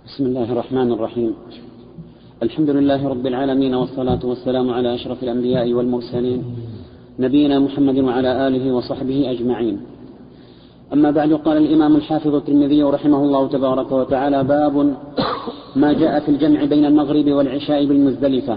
بسم الله الرحمن الرحيم. الحمد لله رب العالمين، والصلاة والسلام على أشرف الأنبياء والمرسلين نبينا محمد وعلى آله وصحبه أجمعين. أما بعد، قال الإمام الحافظ الترمذي رحمه الله تبارك وتعالى: باب ما جاء في الجمع بين المغرب والعشاء بالمزدلفة.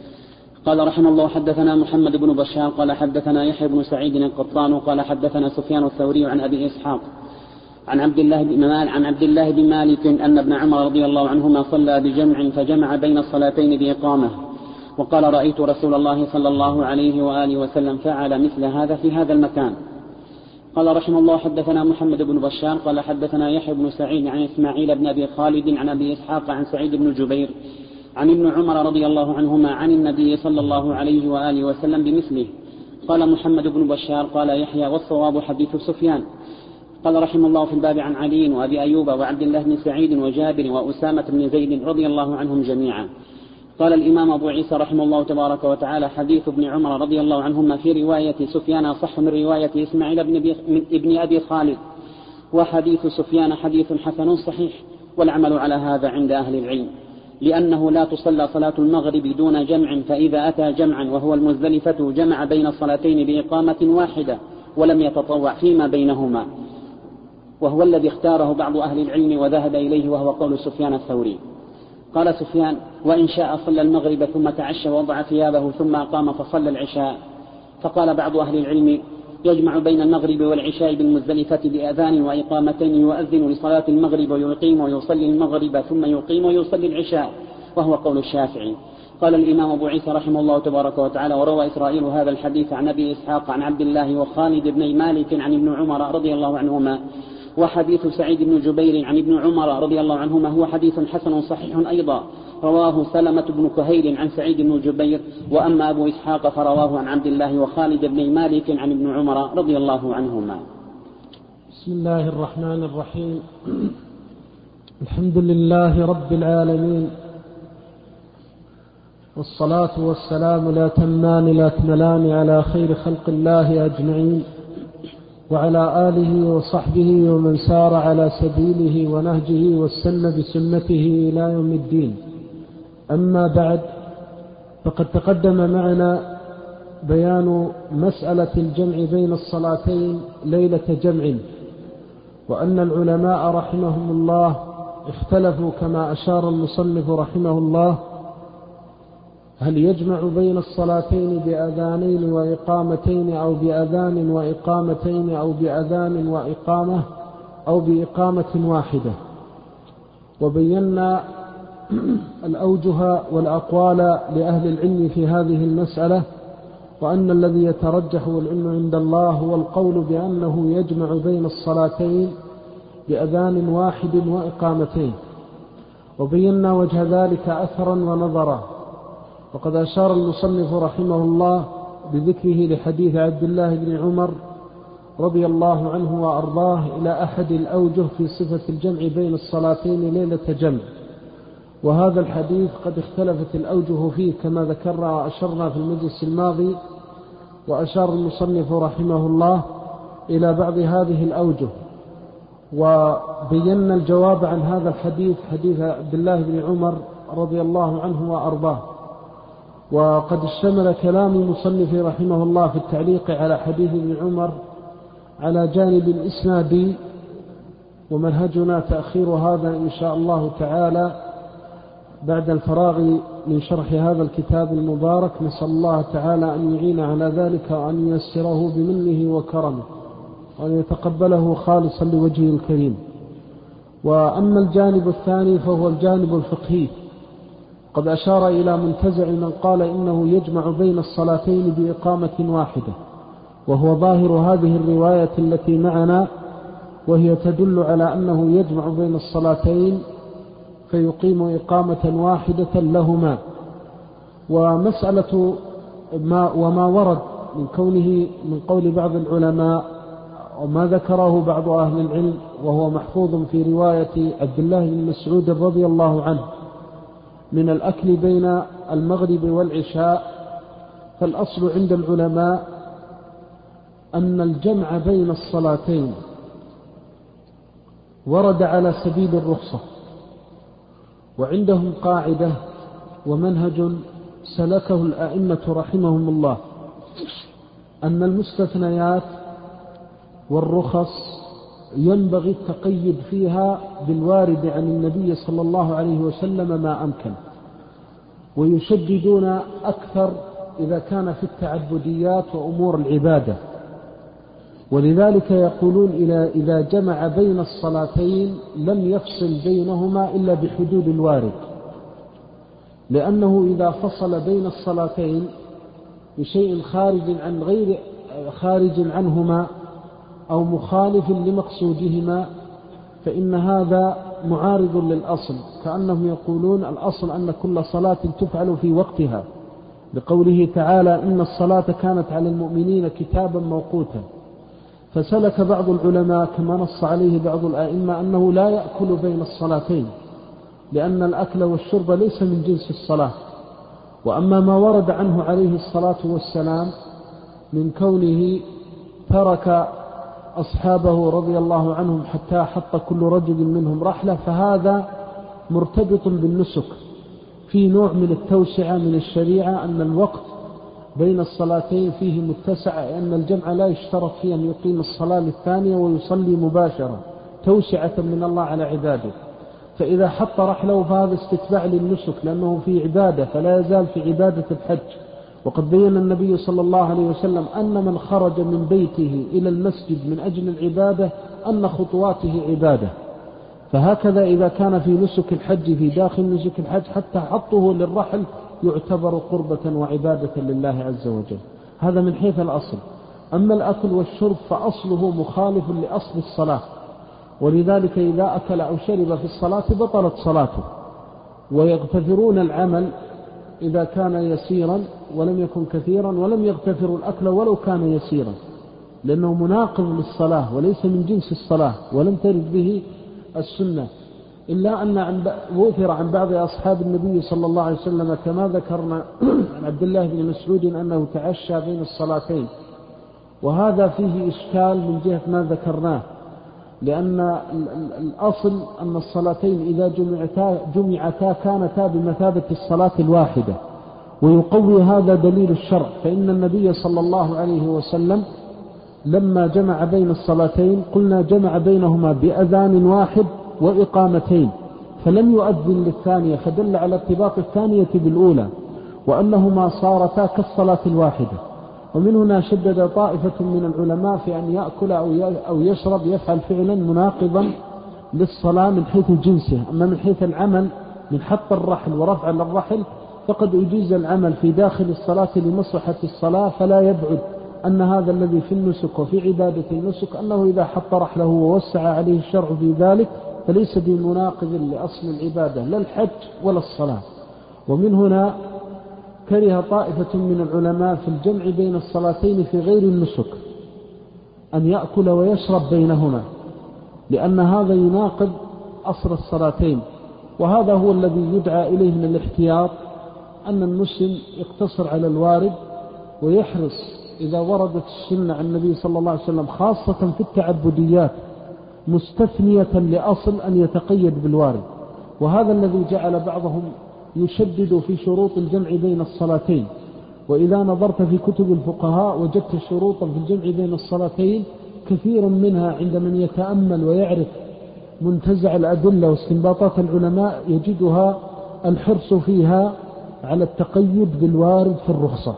قال رحمه الله: حدثنا محمد بن بشار قال حدثنا يحيى بن سعيد القطان قال حدثنا سفيان الثوري عن أبي إسحاق عن عبد الله بن مالك أن ابن عمر رضي الله عنهما صلى بجمع فجمع بين الصلاتين بإقامة، وقال: رأيت رسول الله صلى الله عليه وآله وسلم فعل مثل هذا في هذا المكان. قال رحمه الله: حدثنا محمد بن بشار قال حدثنا يحيى بن سعيد عن إسماعيل بن أبي خالد عن أبي إسحاق عن سعيد بن جبير عن ابن عمر رضي الله عنهما عن النبي صلى الله عليه وآله وسلم بمثله. قال محمد بن بشار: قال يحيى: والصواب حديث سفيان. قال رحمه الله: في الباب عن علي وأبي أيوب وعبد الله بن سعيد وجابر وأسامة بن زيد رضي الله عنهم جميعا. قال الإمام أبو عيسى رحمه الله تبارك وتعالى: حديث ابن عمر رضي الله عنهما في رواية سفيان أصح من رواية إسماعيل بن أبي خالد، وحديث سفيان حديث حسن صحيح، والعمل على هذا عند أهل العلم، لأنه لا تصلى صلاة المغرب دون جمع، فإذا أتى جمعا وهو المزدلفة جمع بين الصلاتين بإقامة واحدة ولم يتطوع فيما بينهما، وهو الذي اختاره بعض أهل العلم وذهب إليه، وهو قول سفيان الثوري. قال سفيان: وإن شاء صلى المغرب ثم تعشى ووضع ثيابه ثم أقام فصلى العشاء. فقال بعض أهل العلم: يجمع بين المغرب والعشاء بالمزدلفة بأذان وإقامتين، يؤذن لصلاة المغرب ويقيم ويصلي المغرب ثم يقيم ويصلي العشاء، وهو قول الشافعي. قال الإمام أبو عيسى رحمه الله تبارك وتعالى: وروى إسرائيل هذا الحديث عن أبي إسحاق عن عبد الله وخالد بن مالك عن ابن عمر رضي الله عنهما، وحديث سعيد بن جبير عن ابن عمر رضي الله عنهما هو حديث حسن صحيح أيضا، رواه سلمة بن كهيل عن سعيد بن جبير. وأما أبو إسحاق فرواه عن عبد الله وخالد بن مالك عن ابن عمر رضي الله عنهما. بسم الله الرحمن الرحيم. الحمد لله رب العالمين، والصلاة والسلام لا تمان لا تملان على خير خلق الله أجمعين، وعلى آله وصحبه ومن سار على سبيله ونهجه واستنى بسنته إلى يوم الدين. أما بعد، فقد تقدم معنا بيان مسألة الجمع بين الصلاتين ليلة جمع، وأن العلماء رحمهم الله اختلفوا كما أشار المصنف رحمه الله: هل يجمع بين الصلاتين بأذانين وإقامتين، أو بأذان وإقامتين، أو بأذان وإقامة، أو بإقامة واحدة؟ وبينا الأوجه والأقوال لأهل العلم في هذه المسألة، وأن الذي يترجح والعلم عند الله هو القول بأنه يجمع بين الصلاتين بأذان واحد وإقامتين. وبينا وجه ذلك أثرا ونظرا، وقد أشار المصنف رحمه الله بذكره لحديث عبد الله بن عمر رضي الله عنه وأرضاه إلى أحد الأوجه في صفة الجمع بين الصلاتين ليلة جمع، وهذا الحديث قد اختلفت الأوجه فيه كما ذكرنا وأشرنا في المجلس الماضي، وأشار المصنف رحمه الله إلى بعض هذه الأوجه، وبينا الجواب عن هذا الحديث، حديث عبد الله بن عمر رضي الله عنه وأرضاه. وقد اشتمل كلام المصنف رحمه الله في التعليق على حديث ابن عمر على جانب الإسنادي، ومنهجنا تأخير هذا إن شاء الله تعالى بعد الفراغ من شرح هذا الكتاب المبارك. نسأل الله تعالى أن يعين على ذلك، وأن ييسره بمنه وكرمه، وأن يتقبله خالصا لوجهه الكريم. وأما الجانب الثاني فهو الجانب الفقهي، قد أشار إلى منتزع من قال إنه يجمع بين الصلاتين بإقامة واحدة، وهو ظاهر هذه الرواية التي معنا، وهي تدل على أنه يجمع بين الصلاتين فيقيم إقامة واحدة لهما. ومسألة وما ورد من كونه من قول بعض العلماء وما ذكره بعض أهل العلم، وهو محفوظ في رواية عبد الله بن مسعود رضي الله عنه من الأكل بين المغرب والعشاء، فالأصل عند العلماء أن الجمع بين الصلاتين ورد على سبيل الرخصة، وعندهم قاعدة ومنهج سلكه الأئمة رحمهم الله، أن المستثنيات والرخص ينبغي التقيد فيها بالوارد عن النبي صلى الله عليه وسلم ما أمكن، ويشددون أكثر إذا كان في التعبديات وأمور العبادة. ولذلك يقولون إذا جمع بين الصلاتين لم يفصل بينهما إلا بحدود الوارد، لأنه إذا فصل بين الصلاتين بشيء خارج عنهما أو مخالف لمقصودهما فإن هذا معارض للأصل، كأنهم يقولون الأصل أن كل صلاة تفعل في وقتها، بقوله تعالى إن الصلاة كانت على المؤمنين كتابا موقوتا. فسلك بعض العلماء كما نص عليه بعض الأئمة أنه لا يأكل بين الصلاتين، لأن الأكل والشرب ليس من جنس الصلاة. وأما ما ورد عنه عليه الصلاة والسلام من كونه ترك أصحابه رضي الله عنهم حتى حط كل رجل منهم رحلة، فهذا مرتبط بالنسك، في نوع من التوسعة من الشريعة، أن الوقت بين الصلاتين فيه متسع، أن الجمع لا يشترط فيه أن يقيم الصلاة الثانية ويصلي مباشرة، توسعة من الله على عباده. فإذا حط رحله فهذا استتباع للنسك، لأنه في عبادة، فلا يزال في عبادة الحج. وقد بين النبي صلى الله عليه وسلم أن من خرج من بيته إلى المسجد من أجل العبادة أن خطواته عبادة. فهكذا إذا كان في نسك الحج، في داخل نسك الحج، حتى حطه للرحل يعتبر قربة وعبادة لله عز وجل. هذا من حيث الأصل. أما الأكل والشرب فأصله مخالف لأصل الصلاة، ولذلك إذا أكل أو شرب في الصلاة بطلت صلاته. ويغتفرون العمل إذا كان يسيرا ولم يكن كثيرا، ولم يغتفروا الأكل ولو كان يسيرا، لأنه مناقض للصلاة وليس من جنس الصلاة، ولم ترد به السنة. إلا أن وثر عن بعض أصحاب النبي صلى الله عليه وسلم كما ذكرنا عن عبد الله بن مسعود أنه تعشى بين الصلاتين، وهذا فيه إشكال من جهة ما ذكرناه، لأن الأصل أن الصلاتين إذا جمعتا كانتا بمثابة الصلاة الواحدة، ويقوي هذا دليل الشرع. فإن النبي صلى الله عليه وسلم لما جمع بين الصلاتين قلنا جمع بينهما بأذان واحد وإقامتين، فلم يؤذن للثانية، فدل على ارتباط الثانية بالأولى، وأنهما صارتا كالصلاة الواحدة. ومن هنا شدد طائفة من العلماء في أن يأكل أو يشرب يفعل فعلا مناقضا للصلاة من حيث جنسه. أما من حيث العمل من حط الرحل ورفع للرحل فقد أجيز العمل في داخل الصلاة لمصلحة الصلاة، فلا يبعد أن هذا الذي في النسك وفي عبادة النسك أنه إذا حط رحله ووسع عليه الشرع في ذلك فليس بمناقض لأصل العبادة لا الحج ولا الصلاة. ومن هنا كره طائفة من العلماء في الجمع بين الصلاتين في غير النسك أن يأكل ويشرب بينهما، لأن هذا يناقض أصل الصلاتين. وهذا هو الذي يدعى إليه من الاحتياط، أن المسلم يقتصر على الوارد ويحرص إذا وردت السنة عن النبي صلى الله عليه وسلم خاصة في التعبديات مستثنية لأصل أن يتقيد بالوارد. وهذا الذي جعل بعضهم يشدد في شروط الجمع بين الصلاتين. وإذا نظرت في كتب الفقهاء وجدت شروطا في الجمع بين الصلاتين كثير منها عند من يتأمل ويعرف منتزع الأدلة واستنباطات العلماء يجدها الحرص فيها على التقيد بالوارد في الرخصة.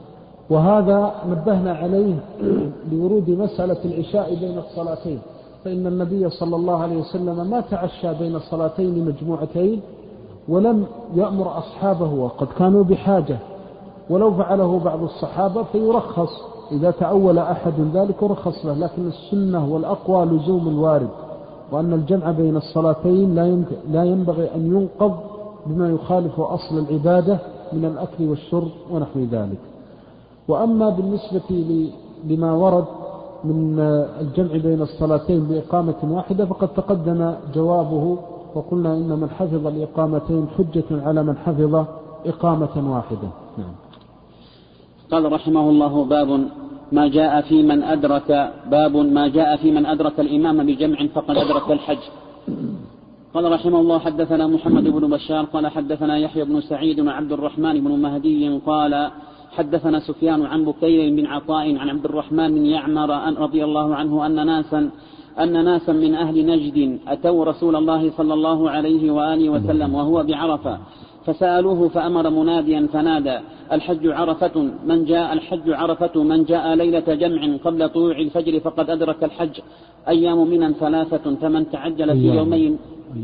وهذا نبهنا عليه لورود مسألة العشاء بين الصلاتين، فإن النبي صلى الله عليه وسلم ما تعشى بين الصلاتين مجموعتين ولم يأمر أصحابه، وقد كانوا بحاجة، ولو فعله بعض الصحابة فيرخص إذا تأول أحد ذلك رخص له. لكن السنة والأقوى لزوم الوارد، وأن الجمع بين الصلاتين لا ينبغي أن ينقض بما يخالف أصل العبادة من الأكل والشرب ونحو ذلك. وأما بالنسبة لما ورد من الجمع بين الصلاتين بإقامة واحدة فقد تقدم جوابه، وقلنا إن من حفظ الإقامتين حجة على من حفظ إقامة واحدة. نعم. قال رحمه الله باب ما جاء في من أدرك الإمام بجمع فقد أدرك الحج. قال رحمه الله: حدثنا محمد بن بشار قال حدثنا يحيى بن سعيد وعبد الرحمن بن مهدي قال حدثنا سفيان عن بكير بن عطاء عن عبد الرحمن بن يعمر رضي الله عنه أن ناسا من أهل نجد أتوا رسول الله صلى الله عليه وآله وسلم وهو بعرفة فسألوه فأمر مناديا فنادى: الحج عرفة من جاء ليلة جمع قبل طلوع الفجر فقد أدرك الحج. أيام منى ثلاثة فمن تعجل في يومين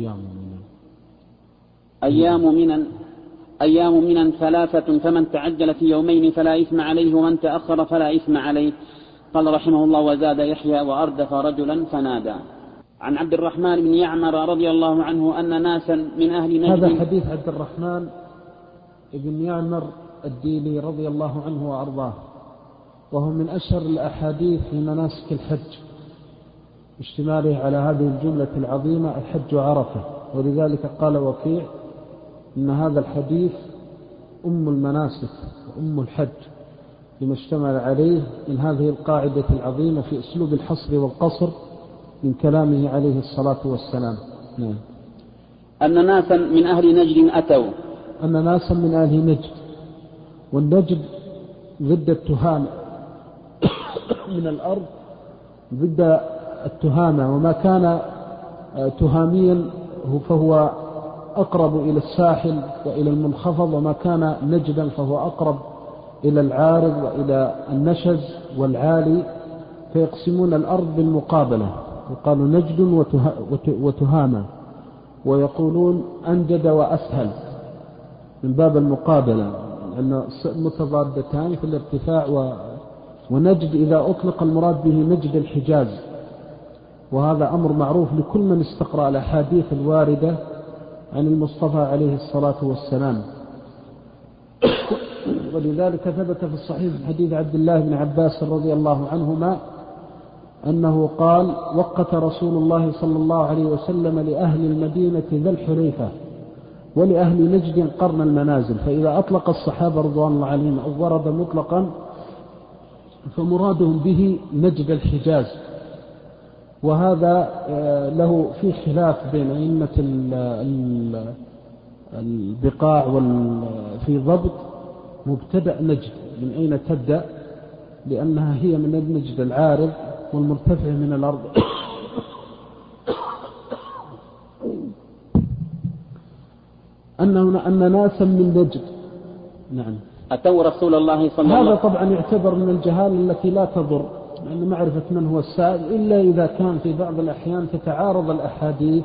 أيام منى ثلاثة فمن تعجل في يومين فلا إثم عليه ومن تأخر فلا إثم عليه. قال رحمه الله: وزاد يحيى: وأردف رجلا فنادى. عن عبد الرحمن بن يعمر رضي الله عنه أن ناسا من أهل نجد. هذا حديث عبد الرحمن بن يعمر الديلي رضي الله عنه وأرضاه، وهو من أشهر الأحاديث في مناسك الحج، اشتماله على هذه الجملة العظيمة: الحج عرفة. ولذلك قال وكيع إن هذا الحديث أم المناسك وأم الحج، لما اشتمل عليه من هذه القاعدة العظيمة في أسلوب الحصر والقصر من كلامه عليه الصلاة والسلام. نعم. أن ناسا من أهل نجد أتوا. أن ناسا من أهل نجد، والنجد ضد التهامة من الأرض، ضد التهامة، وما كان تهاميا فهو أقرب إلى الساحل وإلى المنخفض، وما كان نجدا فهو أقرب إلى العارض وإلى النشز والعالي، فيقسمون الأرض بالمقابلة، يقالوا نجد وتهامة، ويقولون أنجد وأسهل من باب المقابلة، لأن متضادتان في الارتفاع. ونجد إذا أطلق المراد به نجد الحجاز، وهذا أمر معروف لكل من استقرأ الأحاديث الواردة عن المصطفى عليه الصلاة والسلام. ولذلك ثبت في الصحيح في حديث عبد الله بن عباس رضي الله عنهما أنه قال: وقت رسول الله صلى الله عليه وسلم لأهل المدينة ذا الحليفة ولأهل نجد قرن المنازل. فإذا أطلق الصحابة رضوان الله عليهم أو ورد مطلقا فمرادهم به نجد الحجاز، وهذا له في خلاف بين أئمة البقاع في ضبط مبتدأ نجد من أين تبدأ، لأنها هي من النجد العارض والمرتفع من الأرض. أن ناسا من نجد نعم أتوا رسول الله صلى الله عليه وسلم. هذا طبعا يعتبر من الجهال التي لا تضر، لأن معرفة من هو السائل إلا إذا كان في بعض الأحيان تتعارض الأحاديث.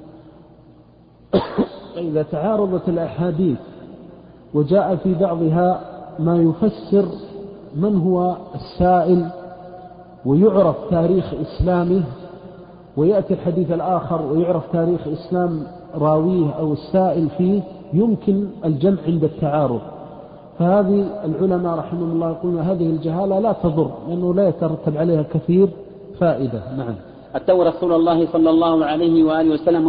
إذا تعارضت الأحاديث وجاء في بعضها ما يفسر من هو السائل ويعرف تاريخ إسلامه، ويأتي الحديث الآخر ويعرف تاريخ إسلام راويه أو السائل فيه، يمكن الجمع عند التعارض. فهذه العلماء رحمهم الله يقولون هذه الجهالة لا تضر، لأنه لا يترتب عليها كثير فائدة. نعم. أتوا رسول الله صلى الله عليه وآله وسلم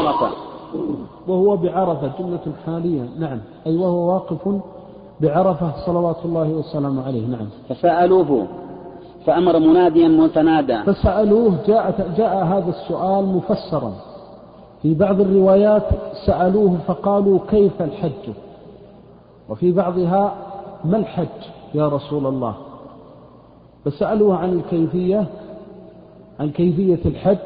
وهو بعرفة جملة حالية. نعم، أي وهو واقف بعرفة صلوات الله وسلامه عليه. نعم. فسألوه فأمر مناديا متنادى. فسألوه جاء هذا السؤال مفسرا في بعض الروايات، سألوه فقالوا: كيف الحج؟ وفي بعضها: ما الحج يا رسول الله؟ فسألوه عن كيفية الحج،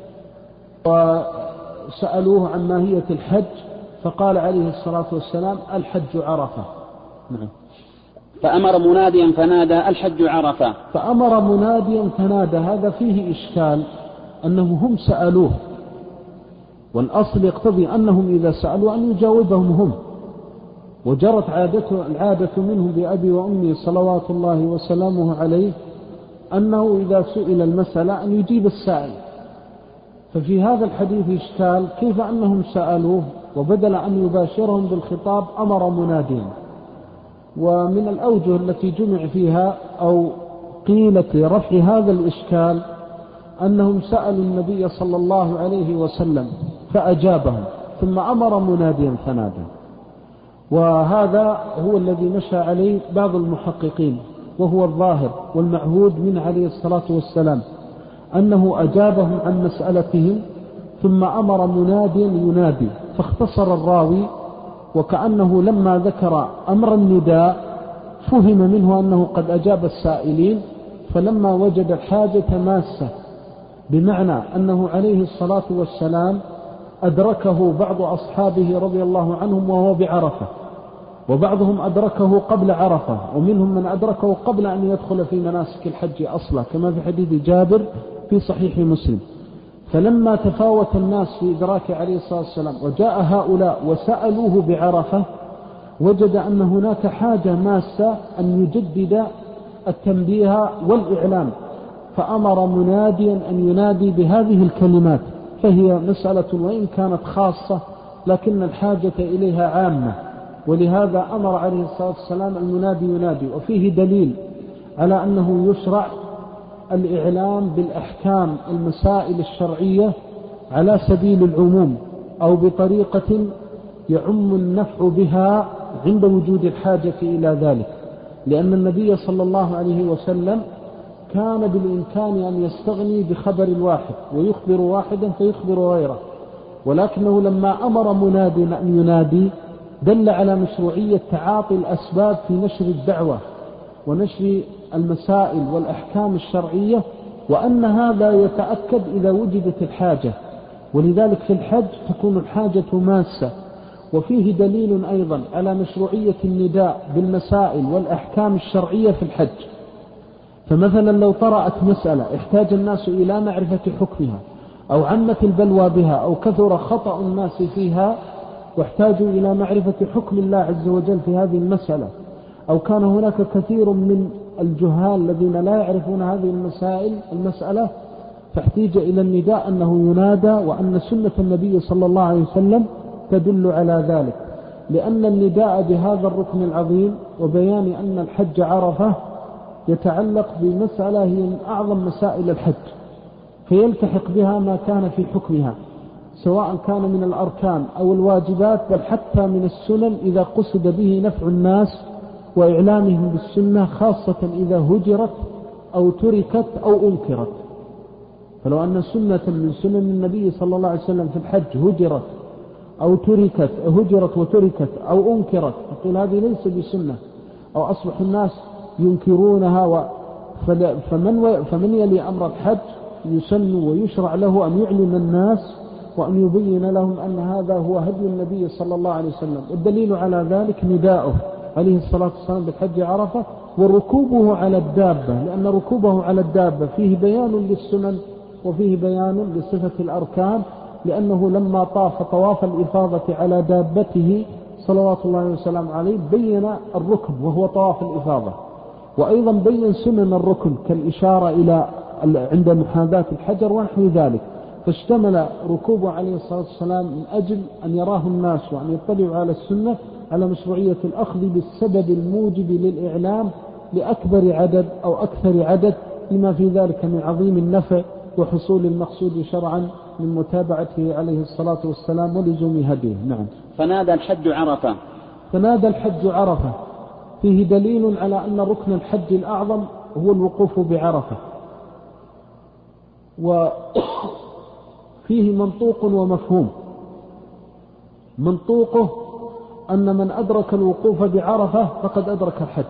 وسألوه عن ماهية الحج، فقال عليه الصلاة والسلام: الحج عرفة. نعم. فأمر مناديا فنادى: الحج عرفة. فأمر مناديا فنادى، هذا فيه إشكال أنهم هم سألوه، والأصل يقتضي أنهم إذا سألوا أن يجاوبهم هم، وجرت العادة منهم بأبي وأمي صلوات الله وسلامه عليه أنه إذا سئل المسألة أن يجيب السائل. ففي هذا الحديث إشكال، كيف أنهم سألوه وبدل أن يباشرهم بالخطاب أمر مناديا. ومن الأوجه التي جمع فيها أو قيلت لرفع هذا الإشكال أنهم سألوا النبي صلى الله عليه وسلم فأجابهم، ثم أمر مناديا فنادى. وهذا هو الذي مشى عليه بعض المحققين، وهو الظاهر والمعهود من عليه الصلاة والسلام، أنه أجابهم عن مسألتهم ثم أمر مناديا ينادي، فاختصر الراوي وكأنه لما ذكر أمر النداء فهم منه أنه قد أجاب السائلين، فلما وجد الحاجة ماسة، بمعنى أنه عليه الصلاة والسلام أدركه بعض أصحابه رضي الله عنهم وهو بعرفة، وبعضهم أدركه قبل عرفة، ومنهم من أدركه قبل أن يدخل في مناسك الحج أصلا، كما في حديث جابر في صحيح مسلم. فلما تفاوت الناس في إدراك عليه الصلاة والسلام وجاء هؤلاء وسألوه بعرفة، وجد أن هناك حاجة ماسة أن يجدد التنبيه والإعلام، فأمر مناديا أن ينادي بهذه الكلمات، فهي مسألة وإن كانت خاصة لكن الحاجة إليها عامة، ولهذا أمر عليه الصلاة والسلام المنادي ينادي. وفيه دليل على أنه يشرع الإعلام بالأحكام المسائل الشرعية على سبيل العموم أو بطريقة يعم النفع بها عند وجود الحاجة إلى ذلك، لأن النبي صلى الله عليه وسلم كان بالإمكان أن يستغني بخبر واحد ويخبر واحدا فيخبر غيره، ولكنه لما أمر مناد أن ينادي دل على مشروعية تعاطي الأسباب في نشر الدعوة ونشر المسائل والأحكام الشرعية، وأن هذا يتأكد إذا وجدت الحاجة، ولذلك في الحج تكون الحاجة ماسة. وفيه دليل أيضا على مشروعية النداء بالمسائل والأحكام الشرعية في الحج. فمثلا لو طرأت مسألة احتاج الناس إلى معرفة حكمها، أو عمت البلوى بها، أو كثر خطأ الناس فيها واحتاجوا إلى معرفة حكم الله عز وجل في هذه المسألة، أو كان هناك كثير من الجهال الذين لا يعرفون هذه المسألة، فاحتاج إلى النداء أنه ينادى، وأن سنة النبي صلى الله عليه وسلم تدل على ذلك، لأن النداء بهذا الركن العظيم وبيان أن الحج عرفة يتعلق بمسألة هي من أعظم مسائل الحج، فيلتحق بها ما كان في حكمها سواء كان من الأركان أو الواجبات، بل حتى من السنن إذا قصد به نفع الناس وإعلامهم بالسنة، خاصة إذا هجرت أو تركت أو أنكرت. فلو أن سنة من سنن النبي صلى الله عليه وسلم في الحج هجرت أو تركت، هجرت وتركت أو أنكرت، فقيل هذه ليس بسنة، أو أصبح الناس ينكرونها، فمن يلي أمر الحج يسن ويشرع له أن يعلم الناس وأن يبين لهم أن هذا هو هدي النبي صلى الله عليه وسلم. والدليل على ذلك نداؤه عليه الصلاة والسلام بالحج عرفة، وركوبه على الدابة، لأن ركوبه على الدابة فيه بيان للسنن وفيه بيان لصفة الأركان، لأنه لما طاف طواف الإفاضة على دابته صلوات الله وسلام عليه بين الركب وهو طواف الإفاضة، وأيضا بين سنن الركن كالإشارة إلى عند محاذاة الحجر ونحو ذلك. فاشتمل ركوبه عليه الصلاة والسلام من أجل أن يراه الناس وأن يطلعوا على السنة على مشروعية الأخذ بالسبب الموجب للإعلام لأكبر عدد أو أكثر عدد، لما في ذلك من عظيم النفع وحصول المقصود شرعا من متابعته عليه الصلاة والسلام ولزوم هديه. نعم. فنادى الحج عرفة. فنادى الحج عرفة فيه دليل على أن ركن الحج الأعظم هو الوقوف بعرفة، وفيه منطوق ومفهوم. منطوقه أن من أدرك الوقوف بعرفة فقد أدرك الحج،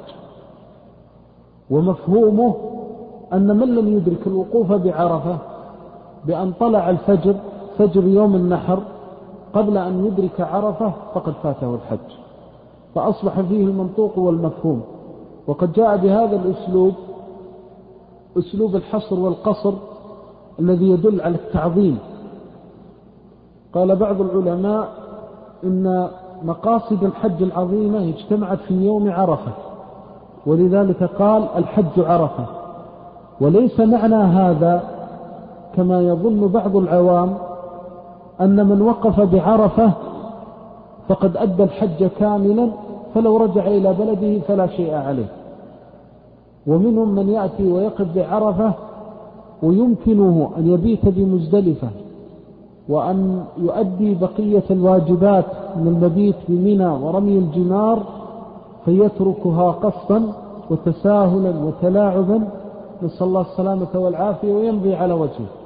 ومفهومه أن من لم يدرك الوقوف بعرفة بأن طلع الفجر فجر يوم النحر قبل أن يدرك عرفة فقد فاته الحج، فأصبح فيه المنطوق والمفهوم. وقد جاء بهذا الأسلوب أسلوب الحصر والقصر الذي يدل على التعظيم. قال بعض العلماء إن مقاصد الحج العظيمة اجتمعت في يوم عرفة، ولذلك قال الحج عرفة. وليس معنى هذا كما يظن بعض العوام أن من وقف بعرفة فقد أدى الحج كاملا، فلو رجع إلى بلده فلا شيء عليه. ومنهم من يأتي ويقف بعرفة ويمكنه أن يبيت بمزدلفة وأن يؤدي بقية الواجبات من المبيت بمنى ورمي الجمار، فيتركها قصدا وتساهلا وتلاعبا، نسأل الله السلامة والعافية، ويمضي على وجهه.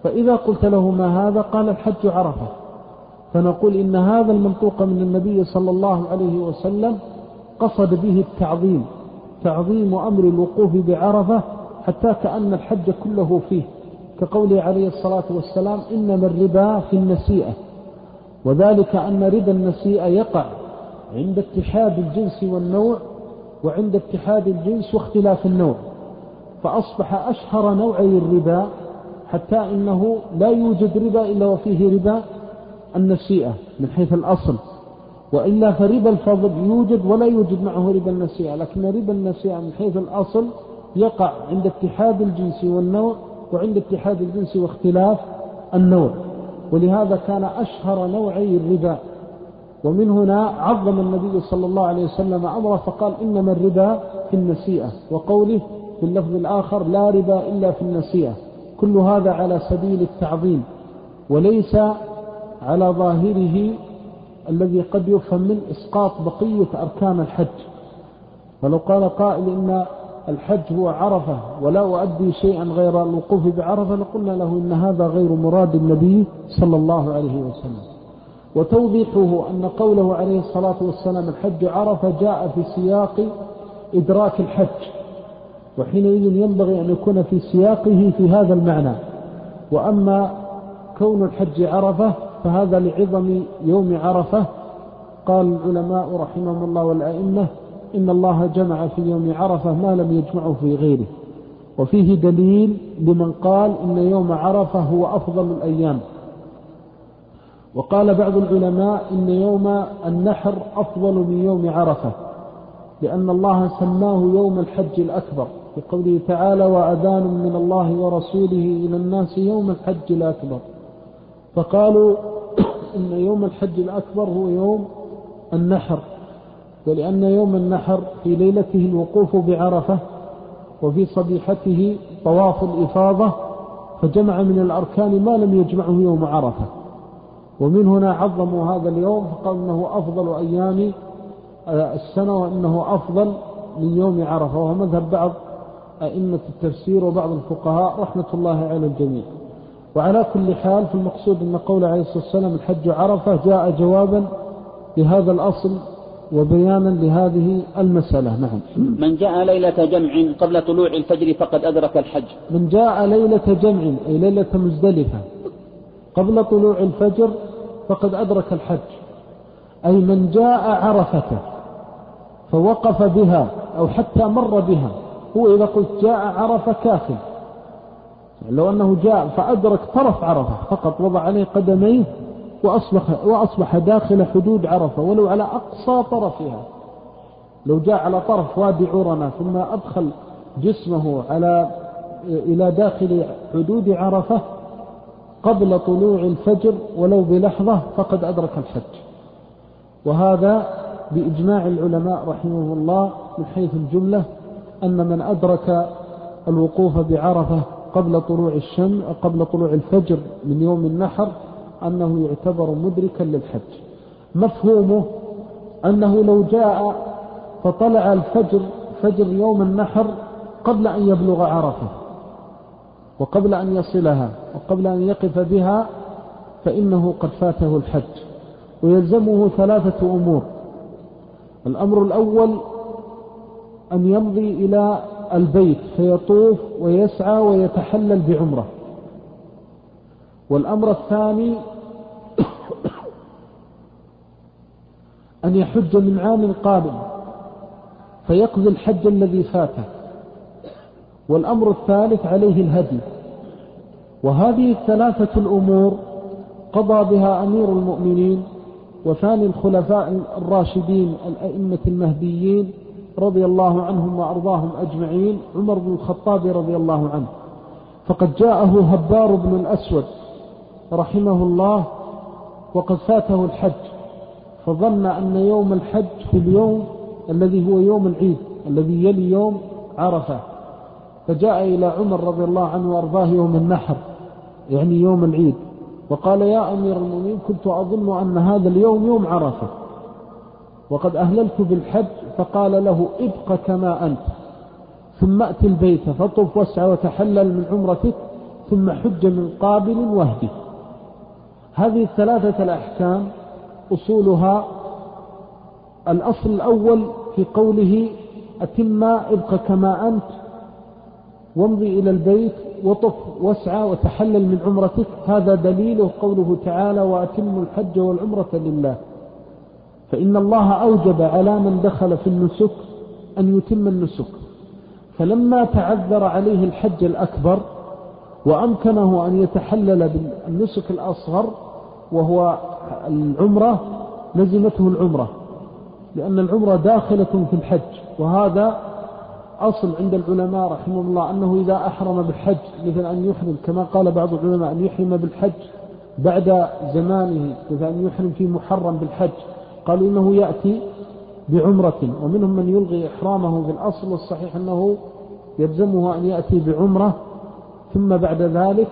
فإذا قلت له ما هذا قال الحج عرفة، فنقول إن هذا المنطوق من النبي صلى الله عليه وسلم قصد به التعظيم، تعظيم أمر الوقوف بعرفة، حتى كأن الحج كله فيه، كقوله عليه الصلاة والسلام إنما الربا في النسيئة، وذلك أن ربا النسيئة يقع عند اتحاد الجنس والنوع، وعند اتحاد الجنس واختلاف النوع، فأصبح أشهر نوعي الربا، حتى إنه لا يوجد ربا إلا وفيه ربا النسيئة من حيث الأصل، وإلا فربا الفضل يوجد ولا يوجد معه ربا النسيئة، لكن ربا النسيئة من حيث الأصل يقع عند اتحاد الجنس والنوع، وعند اتحاد الجنس واختلاف النوع، ولهذا كان أشهر نوعي الربا. ومن هنا عظم النبي صلى الله عليه وسلم أمره فقال إنما الربا في النسيئة، وقوله في اللفظ الآخر لا ربا إلا في النسيئة، كل هذا على سبيل التعظيم، وليس على ظاهره الذي قد يفهم من إسقاط بقية أركان الحج. فلو قال قائل إن الحج هو عرفة ولا أؤدي شيئا غير الوقوف بعرفة، لقلنا له إن هذا غير مراد النبي صلى الله عليه وسلم. وتوضيحه أن قوله عليه الصلاة والسلام الحج عرفة جاء في سياق إدراك الحج، وحينئذ ينبغي أن يكون في سياقه في هذا المعنى. وأما كون الحج عرفة فهذا لعظم يوم عرفة. قال العلماء رحمهم الله والأئمة إن الله جمع في يوم عرفة ما لم يجمعه في غيره، وفيه دليل لمن قال إن يوم عرفة هو أفضل الأيام. وقال بعض العلماء إن يوم النحر أفضل من يوم عرفة، لأن الله سماه يوم الحج الأكبر بقوله تعالى وأذان من الله ورسوله إلى الناس يوم الحج الأكبر، فقالوا إن يوم الحج الأكبر هو يوم النحر، ولأن يوم النحر في ليلته الوقوف بعرفة، وفي صبيحته طواف الإفاضة، فجمع من الأركان ما لم يجمعه يوم عرفة. ومن هنا عظموا هذا اليوم فقالوا إنه أفضل أيام السنة، وإنه أفضل من يوم عرفة، وهو مذهب بعض أئمة التفسير وبعض الفقهاء رحمة الله على الجميع. وعلى كل حال في المقصود أن قول عليه الصلاة والسلام الحج عرفة جاء جوابا لهذا الأصل وبيانا لهذه المسألة. نعم. من جاء ليلة جمع قبل طلوع الفجر فقد أدرك الحج. من جاء ليلة جمع أي ليلة مزدلفة قبل طلوع الفجر فقد أدرك الحج، أي من جاء عرفة فوقف بها أو حتى مر بها. هو إذا قلت جاء عرفة كافٍ، لو أنه جاء فأدرك طرف عرفة فقط وضع عليه قدميه وأصبح داخل حدود عرفة ولو على أقصى طرفها. لو جاء على طرف وادي عرنة ثم أدخل جسمه إلى داخل حدود عرفة قبل طلوع الفجر ولو بلحظة فقد أدرك الحج. وهذا بإجماع العلماء رحمه الله من حيث الجملة أن من أدرك الوقوف بعرفة قبل طلوع الفجر من يوم النحر أنه يعتبر مدركا للحج. مفهومه أنه لو جاء فطلع الفجر فجر يوم النحر قبل أن يبلغ عرفة وقبل أن يصلها وقبل أن يقف بها فإنه قد فاته الحج، ويلزمه 3 أمور. الأمر الأول أن يمضي إلى البيت فيطوف ويسعى ويتحلل بعمرة. والأمر الثاني أن يحج من عام قادم فيقضي الحج الذي فاته. والأمر الثالث عليه الهدي. وهذه 3 الأمور قضى بها أمير المؤمنين وثاني الخلفاء الراشدين الأئمة المهديين رضي الله عنهم وأرضاهم أجمعين عمر بن الخطاب رضي الله عنه. فقد جاءه هبار بن الأسود رحمه الله وقد فاته الحج، فظن أن يوم الحج في اليوم الذي هو يوم العيد الذي يلي يوم عرفة، فجاء إلى عمر رضي الله عنه وأرضاه يوم النحر يعني يوم العيد، وقال يا أمير المؤمنين كنت أظن أن هذا اليوم يوم عرفة وقد أهللت بالحج. فقال له ابق كما أنت ثم أتي البيت فطف واسعى وتحلل من عمرتك ثم حج من قابل واهدي. هذه الثلاثة الأحكام أصولها الأصل الأول في قوله أتم ابق كما أنت وامضي إلى البيت وطف واسعى وتحلل من عمرتك. هذا دليله قوله تعالى وأتم الحج والعمرة لله. فإن الله أوجب على من دخل في النسك أن يتم النسك، فلما تعذر عليه الحج الأكبر وأمكنه أن يتحلل بالنسك الأصغر وهو العمرة لزمته العمرة، لأن العمرة داخلة في الحج. وهذا أصل عند العلماء رحمه الله أنه إذا أحرم بالحج مثل أن يحرم كما قال بعض العلماء أن يحرم بالحج بعد زمانه، مثل أن يحرم في محرم بالحج، قالوا إنه يأتي بعمرة. ومنهم من يلغي إحرامه في الأصل، والصحيح أنه يلزمه أن يأتي بعمرة ثم بعد ذلك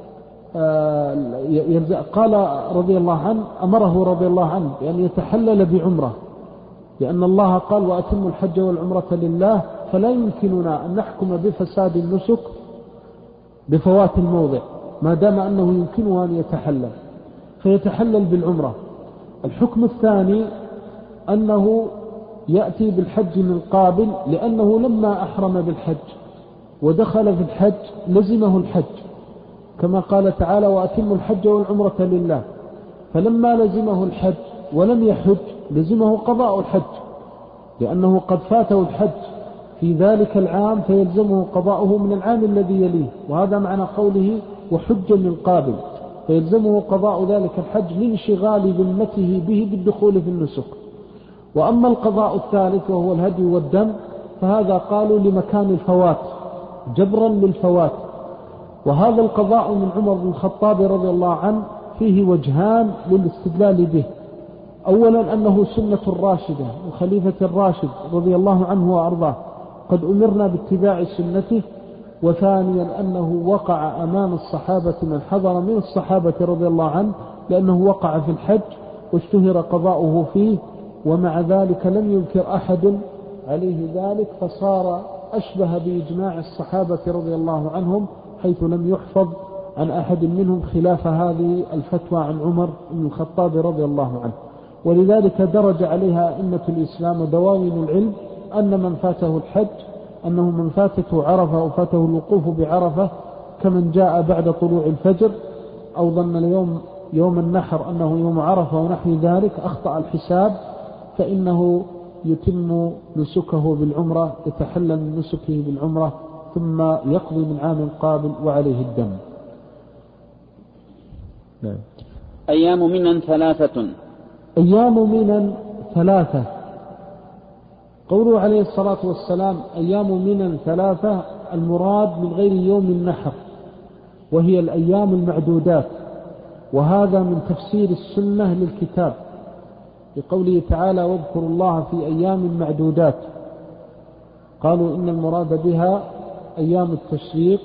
قال رضي الله عنه أمره رضي الله عنه بأن يتحلل بعمرة، لأن الله قال وأتم الحج والعمرة لله، فلا يمكننا أن نحكم بفساد النسك بفوات الموضع ما دام أنه يمكنه أن يتحلل، فيتحلل بالعمرة. الحكم الثاني أنه يأتي بالحج من قابل، لأنه لما أحرم بالحج ودخل في الحج لزمه الحج كما قال تعالى وأتم الحج والعمرة لله، فلما لزمه الحج ولم يحج لزمه قضاء الحج، لأنه قد فاته الحج في ذلك العام فيلزمه قضاؤه من العام الذي يليه. وهذا معنى قوله وحج من قابل، فيلزمه قضاء ذلك الحج لانشغال ذمته به بالدخول في النسك. وأما القضاء الثالث وهو الهدي والدم فهذا قالوا لمكان الفوات جبرا للفوات. وهذا القضاء من عمر بن الخطاب رضي الله عنه فيه وجهان للاستدلال به. أولا أنه سنة الراشدة وخليفة الراشد رضي الله عنه وأرضاه، قد أمرنا باتباع سنته. وثانيا أنه وقع أمام الصحابة من حضر من الصحابة رضي الله عنه، لأنه وقع في الحج واشتهر قضاؤه فيه، ومع ذلك لم ينكر أحد عليه ذلك، فصار أشبه بإجماع الصحابة رضي الله عنهم، حيث لم يحفظ عن أحد منهم خلاف هذه الفتوى عن عمر بن الخطاب رضي الله عنه. ولذلك درج عليها أئمة الإسلام ودواوين العلم أن من فاته الحج أنه من فاتته عرفة أو فاته الوقوف بعرفة كمن جاء بعد طلوع الفجر أو ظن اليوم يوم النحر أنه يوم عرفة ونحو ذلك أخطأ الحساب، فإنه يتم نسكه بالعمرة، يتحلل من نسكه بالعمرة ثم يقضي من عام قابل وعليه الدم. أيام منى ثلاثة. أيام منى ثلاثة، قوله عليه الصلاة والسلام أيام منى ثلاثة، المراد من غير يوم النحر وهي الأيام المعدودات، وهذا من تفسير السنة للكتاب لقوله تعالى واذكروا الله في أيام معدودات. قالوا إن المراد بها أيام التشريق،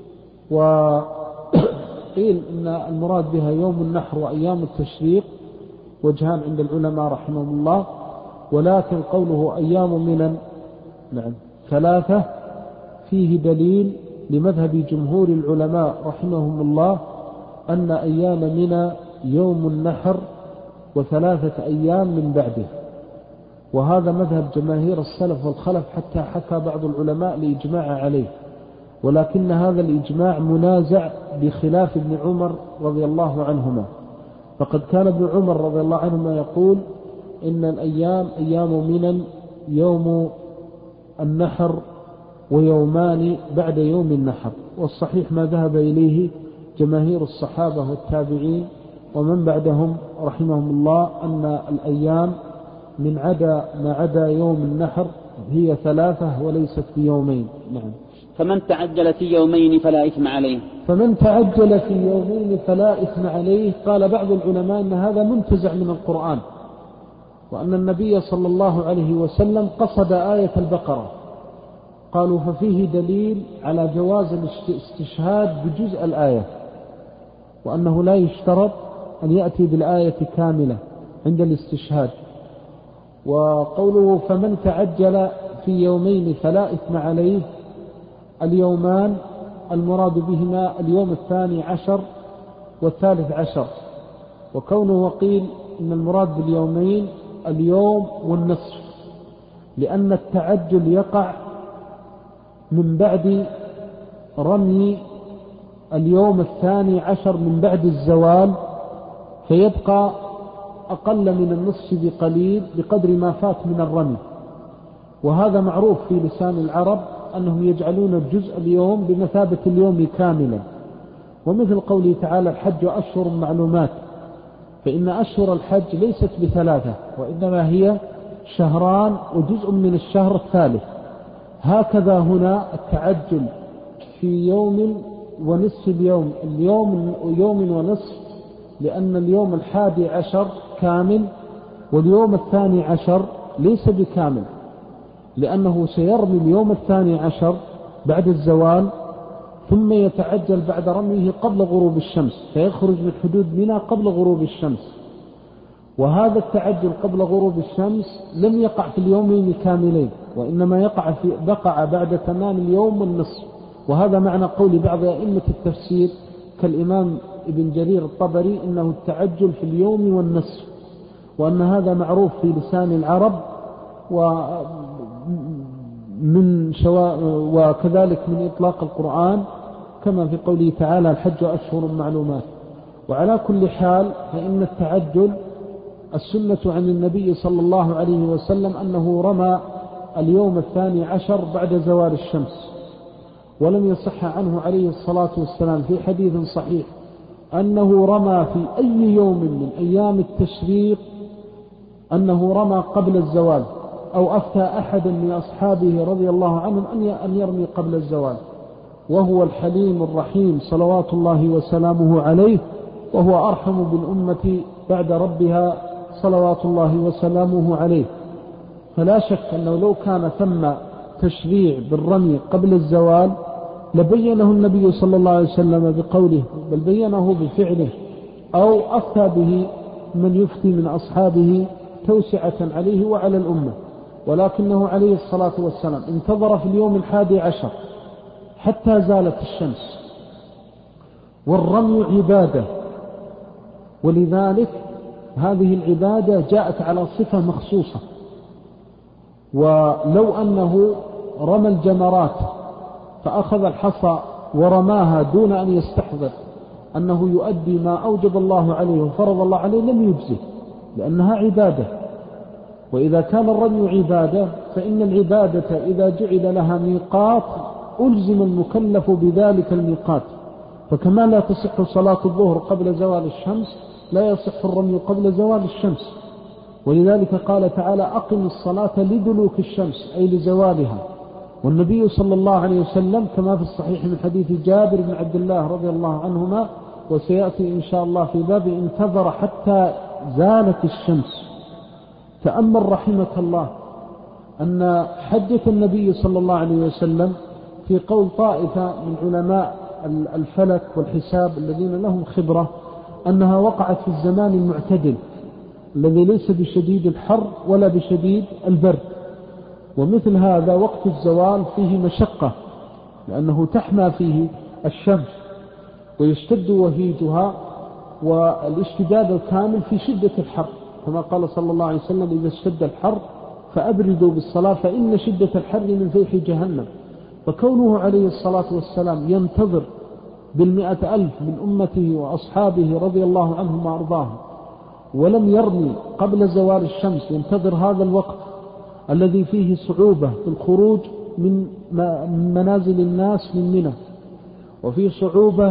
وقيل إن المراد بها يوم النحر وأيام التشريق، وجهان عند العلماء رحمهم الله. ولكن قوله أيام منى ثلاثة فيه دليل لمذهب جمهور العلماء رحمهم الله أن أيام منى يوم النحر وثلاثة أيام من بعده، وهذا مذهب جماهير السلف والخلف، حتى حكى بعض العلماء الإجماع عليه، ولكن هذا الإجماع منازع بخلاف ابن عمر رضي الله عنهما. فقد كان ابن عمر رضي الله عنهما يقول إن الأيام أيام منى يوم النحر ويومان بعد يوم النحر، والصحيح ما ذهب إليه جماهير الصحابة والتابعين ومن بعدهم رحمهم الله أن الأيام من ما عدا يوم النحر هي ثلاثة وليست بيومين. نعم. فمن تعجل في يومين فلا إثم عليه. فمن تعجل في يومين فلا إثم عليه. قال بعض العلماء أن هذا منتزع من القرآن، وأن النبي صلى الله عليه وسلم قصد آية البقرة، قالوا ففيه دليل على جواز الاستشهاد بجزء الآية، وأنه لا يشترط أن يأتي بالآية كاملة عند الاستشهاد. وقوله فمن تعجل في يومين فلا إثم عليه، اليومان المراد بهما اليوم 12 و13، وكونه قيل إن المراد باليومين اليوم والنصف، لأن التعجل يقع من بعد رمي اليوم 12 من بعد الزوال، فيبقى أقل من النصف بقليل بقدر ما فات من الرمي. وهذا معروف في لسان العرب أنهم يجعلون الجزء اليوم بمثابة اليوم كاملا، ومثل قوله تعالى الحج أشهر معلومات، فإن أشهر الحج ليست ب3 وإنما هي شهران وجزء من الشهر الثالث. هكذا هنا التعجل في يوم ونصف اليوم، اليوم يوم ونصف، لأن اليوم 11 كامل واليوم 12 ليس بكامل، لأنه سيرمي اليوم 12 بعد الزوال ثم يتعجل بعد رميه قبل غروب الشمس، فيخرج من حدود منى قبل غروب الشمس. وهذا التعجل قبل غروب الشمس لم يقع في اليومين كاملين، وإنما بقع بعد تمام اليوم والنصف. وهذا معنى قول بعض أئمة التفسير كالإمام ابن جرير الطبري إنه التعجل في اليوم والنصف، وأن هذا معروف في لسان العرب وكذلك من إطلاق القرآن، كما في قوله تعالى الحج أشهر معلومات. وعلى كل حال فإن التعجل السنة عن النبي صلى الله عليه وسلم أنه رمى اليوم 12 بعد زوال الشمس، ولم يصح عنه عليه الصلاة والسلام في حديث صحيح أنه رمى في أي يوم من أيام التشريق أنه رمى قبل الزوال، أو أفتى أحدا من أصحابه رضي الله عنهم أن يرمي قبل الزوال، وهو الحليم الرحيم صلوات الله وسلامه عليه، وهو أرحم بالأمة بعد ربها صلوات الله وسلامه عليه. فلا شك أنه لو كان ثم تشريع بالرمي قبل الزوال لبينه النبي صلى الله عليه وسلم بقوله، بل بينه بفعله، أو أفتى به من يفتي من أصحابه توسعة عليه وعلى الأمة. ولكنه عليه الصلاة والسلام انتظر في اليوم 11 حتى زالت الشمس، والرمي عبادة، ولذلك هذه العبادة جاءت على صفة مخصوصة. ولو أنه رمى الجمرات فأخذ الحصى ورماها دون أن يستحضر أنه يؤدي ما أوجب الله عليه وفرض الله عليه لم يجزه، لأنها عبادة. وإذا كان الرمي عبادة فإن العبادة إذا جعل لها ميقات ألزم المكلف بذلك الميقات، فكما لا تصح صلاة الظهر قبل زوال الشمس لا يصح الرمي قبل زوال الشمس. ولذلك قال تعالى أقم الصلاة لدلوك الشمس أي لزوالها. والنبي صلى الله عليه وسلم كما في الصحيح من حديث جابر بن عبد الله رضي الله عنهما وسيأتي إن شاء الله في باب انتظر حتى زالت الشمس. تأمل رحمك الله أن حجة النبي صلى الله عليه وسلم في قول طائفة من علماء الفلك والحساب الذين لهم خبرة أنها وقعت في الزمان المعتدل الذي ليس بشديد الحر ولا بشديد البرد، ومثل هذا وقت الزوال فيه مشقة لأنه تحمى فيه الشمس ويشتد وهيجها، والاشتداد الكامل في شدة الحر، كما قال صلى الله عليه وسلم إذا اشتد الحر فأبردوا بالصلاة فإن شدة الحر من فيح جهنم. فكونه عليه الصلاة والسلام ينتظر 100,000 من أمته وأصحابه رضي الله عنهم وأرضاهم ولم يرمي قبل زوال الشمس، ينتظر هذا الوقت الذي فيه صعوبة في الخروج من منازل الناس من منى، وفيه صعوبة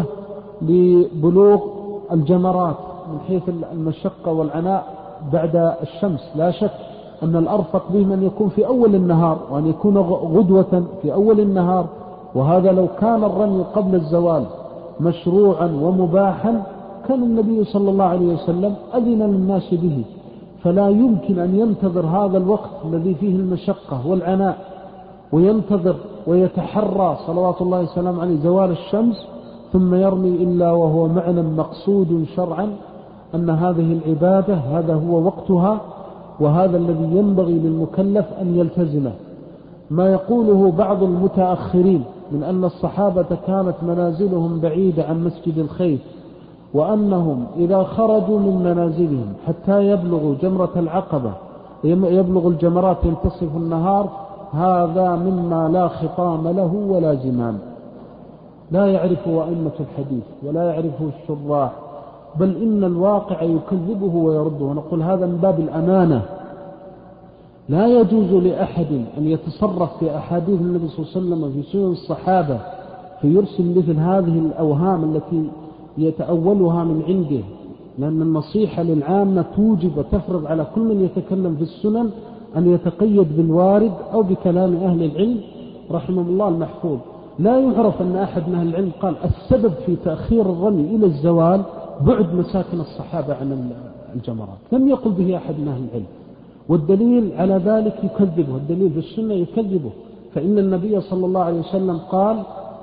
لبلوغ الجمرات من حيث المشقة والعناء بعد الشمس. لا شك أن الأرفق بهم أن يكون في أول النهار وأن يكون غدوة في أول النهار، وهذا لو كان الرمي قبل الزوال مشروعا ومباحا كان النبي صلى الله عليه وسلم أذن للناس به. فلا يمكن أن ينتظر هذا الوقت الذي فيه المشقة والعناء وينتظر ويتحرى صلوات الله وسلامه عليه زوال الشمس ثم يرمي إلا وهو معنى مقصود شرعا أن هذه العبادة هذا هو وقتها، وهذا الذي ينبغي للمكلف أن يلتزمه. ما يقوله بعض المتأخرين من أن الصحابة كانت منازلهم بعيدة عن مسجد الخيف، وأنهم إذا خرجوا من منازلهم حتى يبلغوا جمرة العقبة يبلغ الجمرات ينتصف النهار، هذا مما لا خطام له ولا زمام، لا يعرفه أئمة الحديث ولا يعرفه الشراح، بل إن الواقع يكذبه ويرده. ونقول هذا من باب الأمانة. لا يجوز لأحد أن يتصرف في أحاديث النبي صلى الله عليه وسلم في سنن الصحابة فيرسل مثل هذه الأوهام التي يتأولها من عنده، لأن النصيحة للعامة توجب وتفرض على كل من يتكلم في السنن أن يتقيد بالوارد أو بكلام أهل العلم رحمه الله المحفوظ. لا يعرف أن أحد من أهل العلم قال السبب في تأخير الرمي إلى الزوال بعد مساكن الصحابة عن الجمرات، لم يقل به أحد من أهل العلم، والدليل على ذلك يكذبه، والدليل في السنة يكذبه. فإن النبي صلى الله عليه وسلم قال: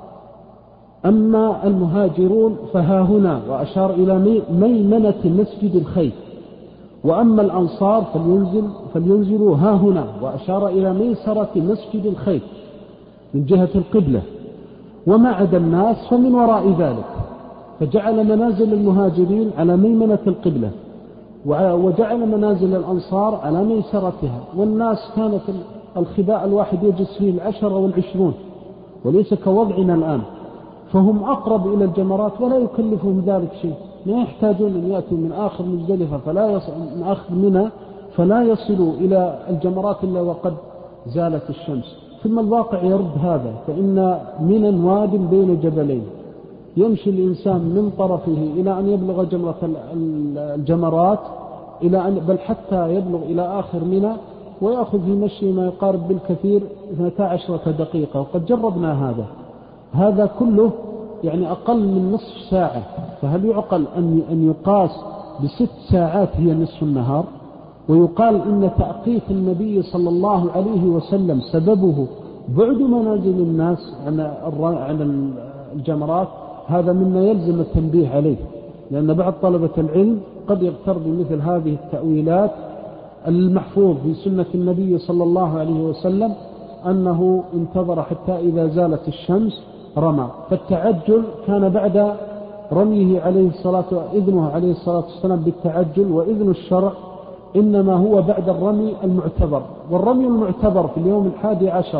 أما المهاجرون فها هنا، وأشار إلى ميمنة مسجد الخيف، وأما الأنصار فلينزلوا ها هنا، وأشار إلى ميسرة مسجد الخيف من جهة القبلة، وما عدا الناس فمن وراء ذلك، فجعل منازل المهاجرين على ميمنة القبلة، وجعل منازل الأنصار على ميسرتها، والناس كانت الخباء الواحد يجلس فيه 10 و20، وليس كوضعنا الآن، فهم أقرب إلى الجمرات ولا يكلفهم ذلك شيء، ما يحتاجون أن يأتوا من آخر مزدلفة من آخر منى فلا يصلوا إلى الجمرات إلا وقد زالت الشمس. ثم الواقع يرد هذا، فإن منى واد بين جبلين، يمشي الإنسان من طرفه إلى أن يبلغ جمرة الجمرات بل حتى يبلغ إلى آخر منى، ويأخذ في مشي ما يقارب بالكثير 12 دقيقة، وقد جربنا هذا كله يعني أقل من نصف ساعة. فهل يعقل أن يقاس ب6 ساعات هي نصف النهار، ويقال إن تأقيت النبي صلى الله عليه وسلم سببه بعد منازل الناس عن الجمرات؟ هذا مما يلزم التنبيه عليه، لأن بعض طلبة العلم قد يغتر بمثل هذه التأويلات. المحفوظ في سنة النبي صلى الله عليه وسلم أنه انتظر حتى إذا زالت الشمس رمى، فالتعجل كان بعد رميه إذنه عليه الصلاة والسلام بالتعجل، وإذن الشرع إنما هو بعد الرمي المعتبر، والرمي المعتبر في اليوم 11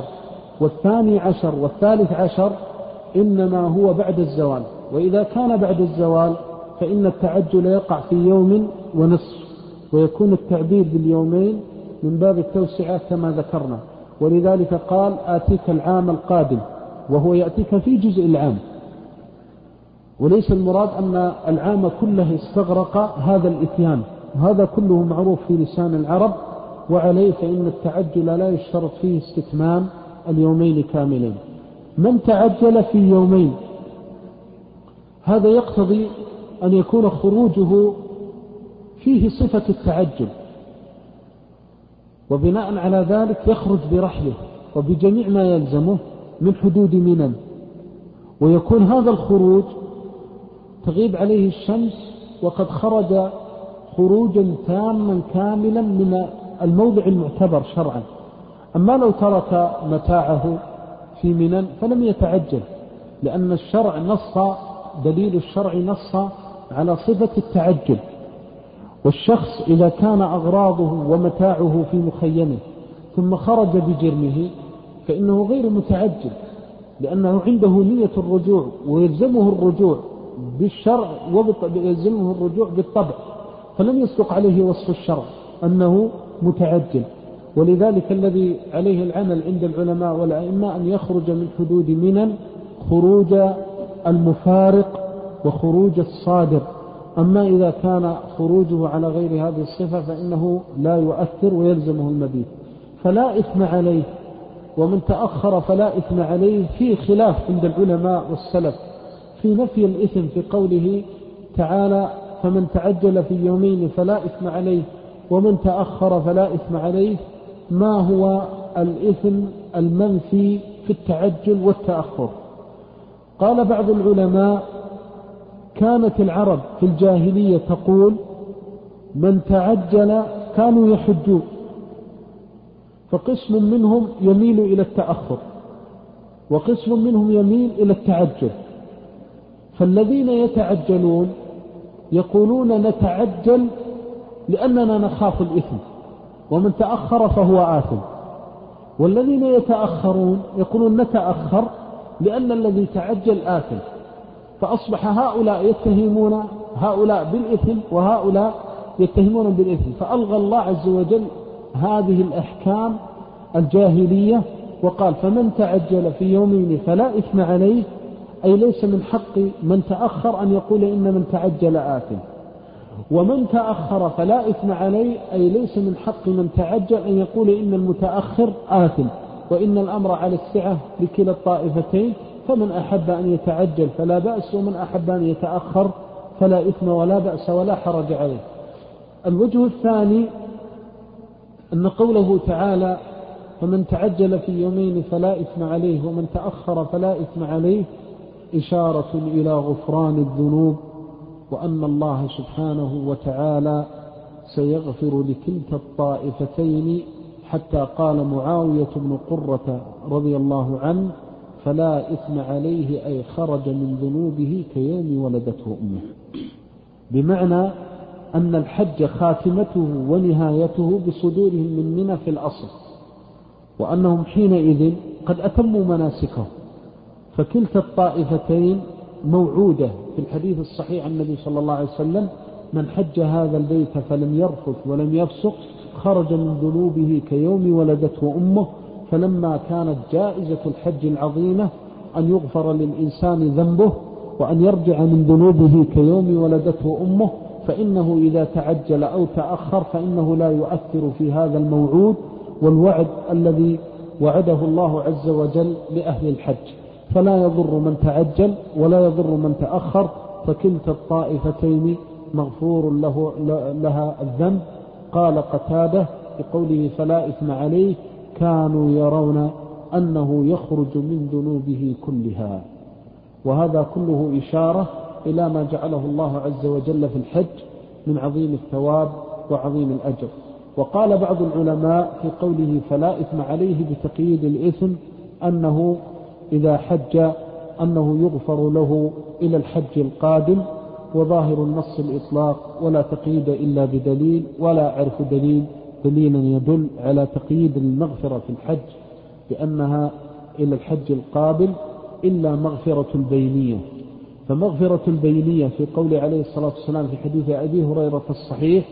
و12 و13 إنما هو بعد الزوال، وإذا كان بعد الزوال فإن التعجل يقع في يوم ونصف، ويكون التعبير باليومين من باب التوسعة كما ذكرنا. ولذلك قال: آتيك العام القادم، وهو يأتيك في جزء العام، وليس المراد أن العام كله استغرق هذا الإتيان، هذا كله معروف في لسان العرب، وعليه فإن التعجل لا يشترط فيه استتمام اليومين كاملين. من تعجل في يومين هذا يقتضي أن يكون خروجه فيه صفة التعجل، وبناء على ذلك يخرج برحله وبجميع ما يلزمه من حدود منى، ويكون هذا الخروج تغيب عليه الشمس وقد خرج خروجا تاما كاملا من الموضع المعتبر شرعا. أما لو ترك متاعه في منى فلم يتعجل، لأن الشرع دليل الشرع نص على صفة التعجل. والشخص إذا كان أغراضه ومتاعه في مخيمه ثم خرج بجرمه فإنه غير متعجل، لأنه عنده نية الرجوع، ويلزمه الرجوع بالشرع ويلزمه الرجوع بالطبع، فلم يصدق عليه وصف الشرع أنه متعجل. ولذلك الذي عليه العمل عند العلماء والأئمة أن يخرج من حدود منى خروج المفارق وخروج الصادر. أما إذا كان خروجه على غير هذه الصفة فإنه لا يؤثر ويلزمه المبيت، فلا إثم عليه. ومن تأخر فلا إثم عليه، في خلاف عند العلماء والسلف في نفي الإثم في قوله تعالى: فمن تعجل في يومين فلا إثم عليه، ومن تأخر فلا إثم عليه. ما هو الإثم المنفي في التعجل والتأخر؟ قال بعض العلماء: كانت العرب في الجاهلية تقول: من تعجل، كانوا يحجون، فقسم منهم يميل إلى التأخر، وقسم منهم يميل إلى التعجل. فالذين يتعجلون يقولون نتعجل لأننا نخاف الإثم، ومن تأخر فهو آثم. والذين يتأخرون يقولون نتأخر لأن الذي تعجل آثم. فأصبح هؤلاء يتهمون هؤلاء بالإثم وهؤلاء يتهمون بالإثم، فألغى الله عز وجل هذه الأحكام الجاهلية وقال فمن تعجل في يومين فلا إثم عليه، أي ليس من حق من تأخر أن يقول إن من تعجل آثم. ومن تأخر فلا إثم عليه، أي ليس من حق من تعجل أن يقول إن المتأخر آثم. وإن الأمر على السعة لكلا الطائفتين، فمن أحب أن يتعجل فلا بأس، ومن أحب أن يتأخر فلا إثم ولا بأس ولا حرج عليه. الوجه الثاني أن قوله تعالى فمن تعجل في يومين فلا إثم عليه ومن تأخر فلا إثم عليه إشارة إلى غفران الذنوب، وأن الله سبحانه وتعالى سيغفر لكلتا الطائفتين، حتى قال معاوية بن قرة رضي الله عنه فلا إثم عليه، أي خرج من ذنوبه كيوم ولدته أمه. بمعنى أن الحج خاتمته ونهايته بصدورهم من منى في الأصل، وأنهم حينئذ قد أتموا مناسكهم. فكلتا الطائفتين موعودة في الحديث الصحيح عن النبي صلى الله عليه وسلم من حج هذا البيت فلم يرفث ولم يفسق خرج من ذنوبه كيوم ولدته أمه. فلما كانت جائزة الحج العظيمة أن يغفر للإنسان ذنبه وأن يرجع من ذنوبه كيوم ولدته أمه، فإنه إذا تعجل أو تأخر فإنه لا يؤثر في هذا الموعود والوعد الذي وعده الله عز وجل لأهل الحج. فلا يضر من تعجل ولا يضر من تأخر، فكلتا الطائفتين مغفور لها الذنب. قال قتادة بقوله فلا إثم عليه كانوا يرون أنه يخرج من ذنوبه كلها. وهذا كله إشارة إلى ما جعله الله عز وجل في الحج من عظيم الثواب وعظيم الأجر. وقال بعض العلماء في قوله فلا إثم عليه بتقييد الإثم أنه إذا حج أنه يغفر له إلى الحج القادم، وظاهر النص الإطلاق ولا تقييد إلا بدليل، ولا أعرف دليلا يدل على تقييد المغفرة في الحج بأنها إلى الحج القابل إلا مغفرة البينية. فمغفرة البينية في قول عليه الصلاة والسلام في حديث أبي هريرة الصحيح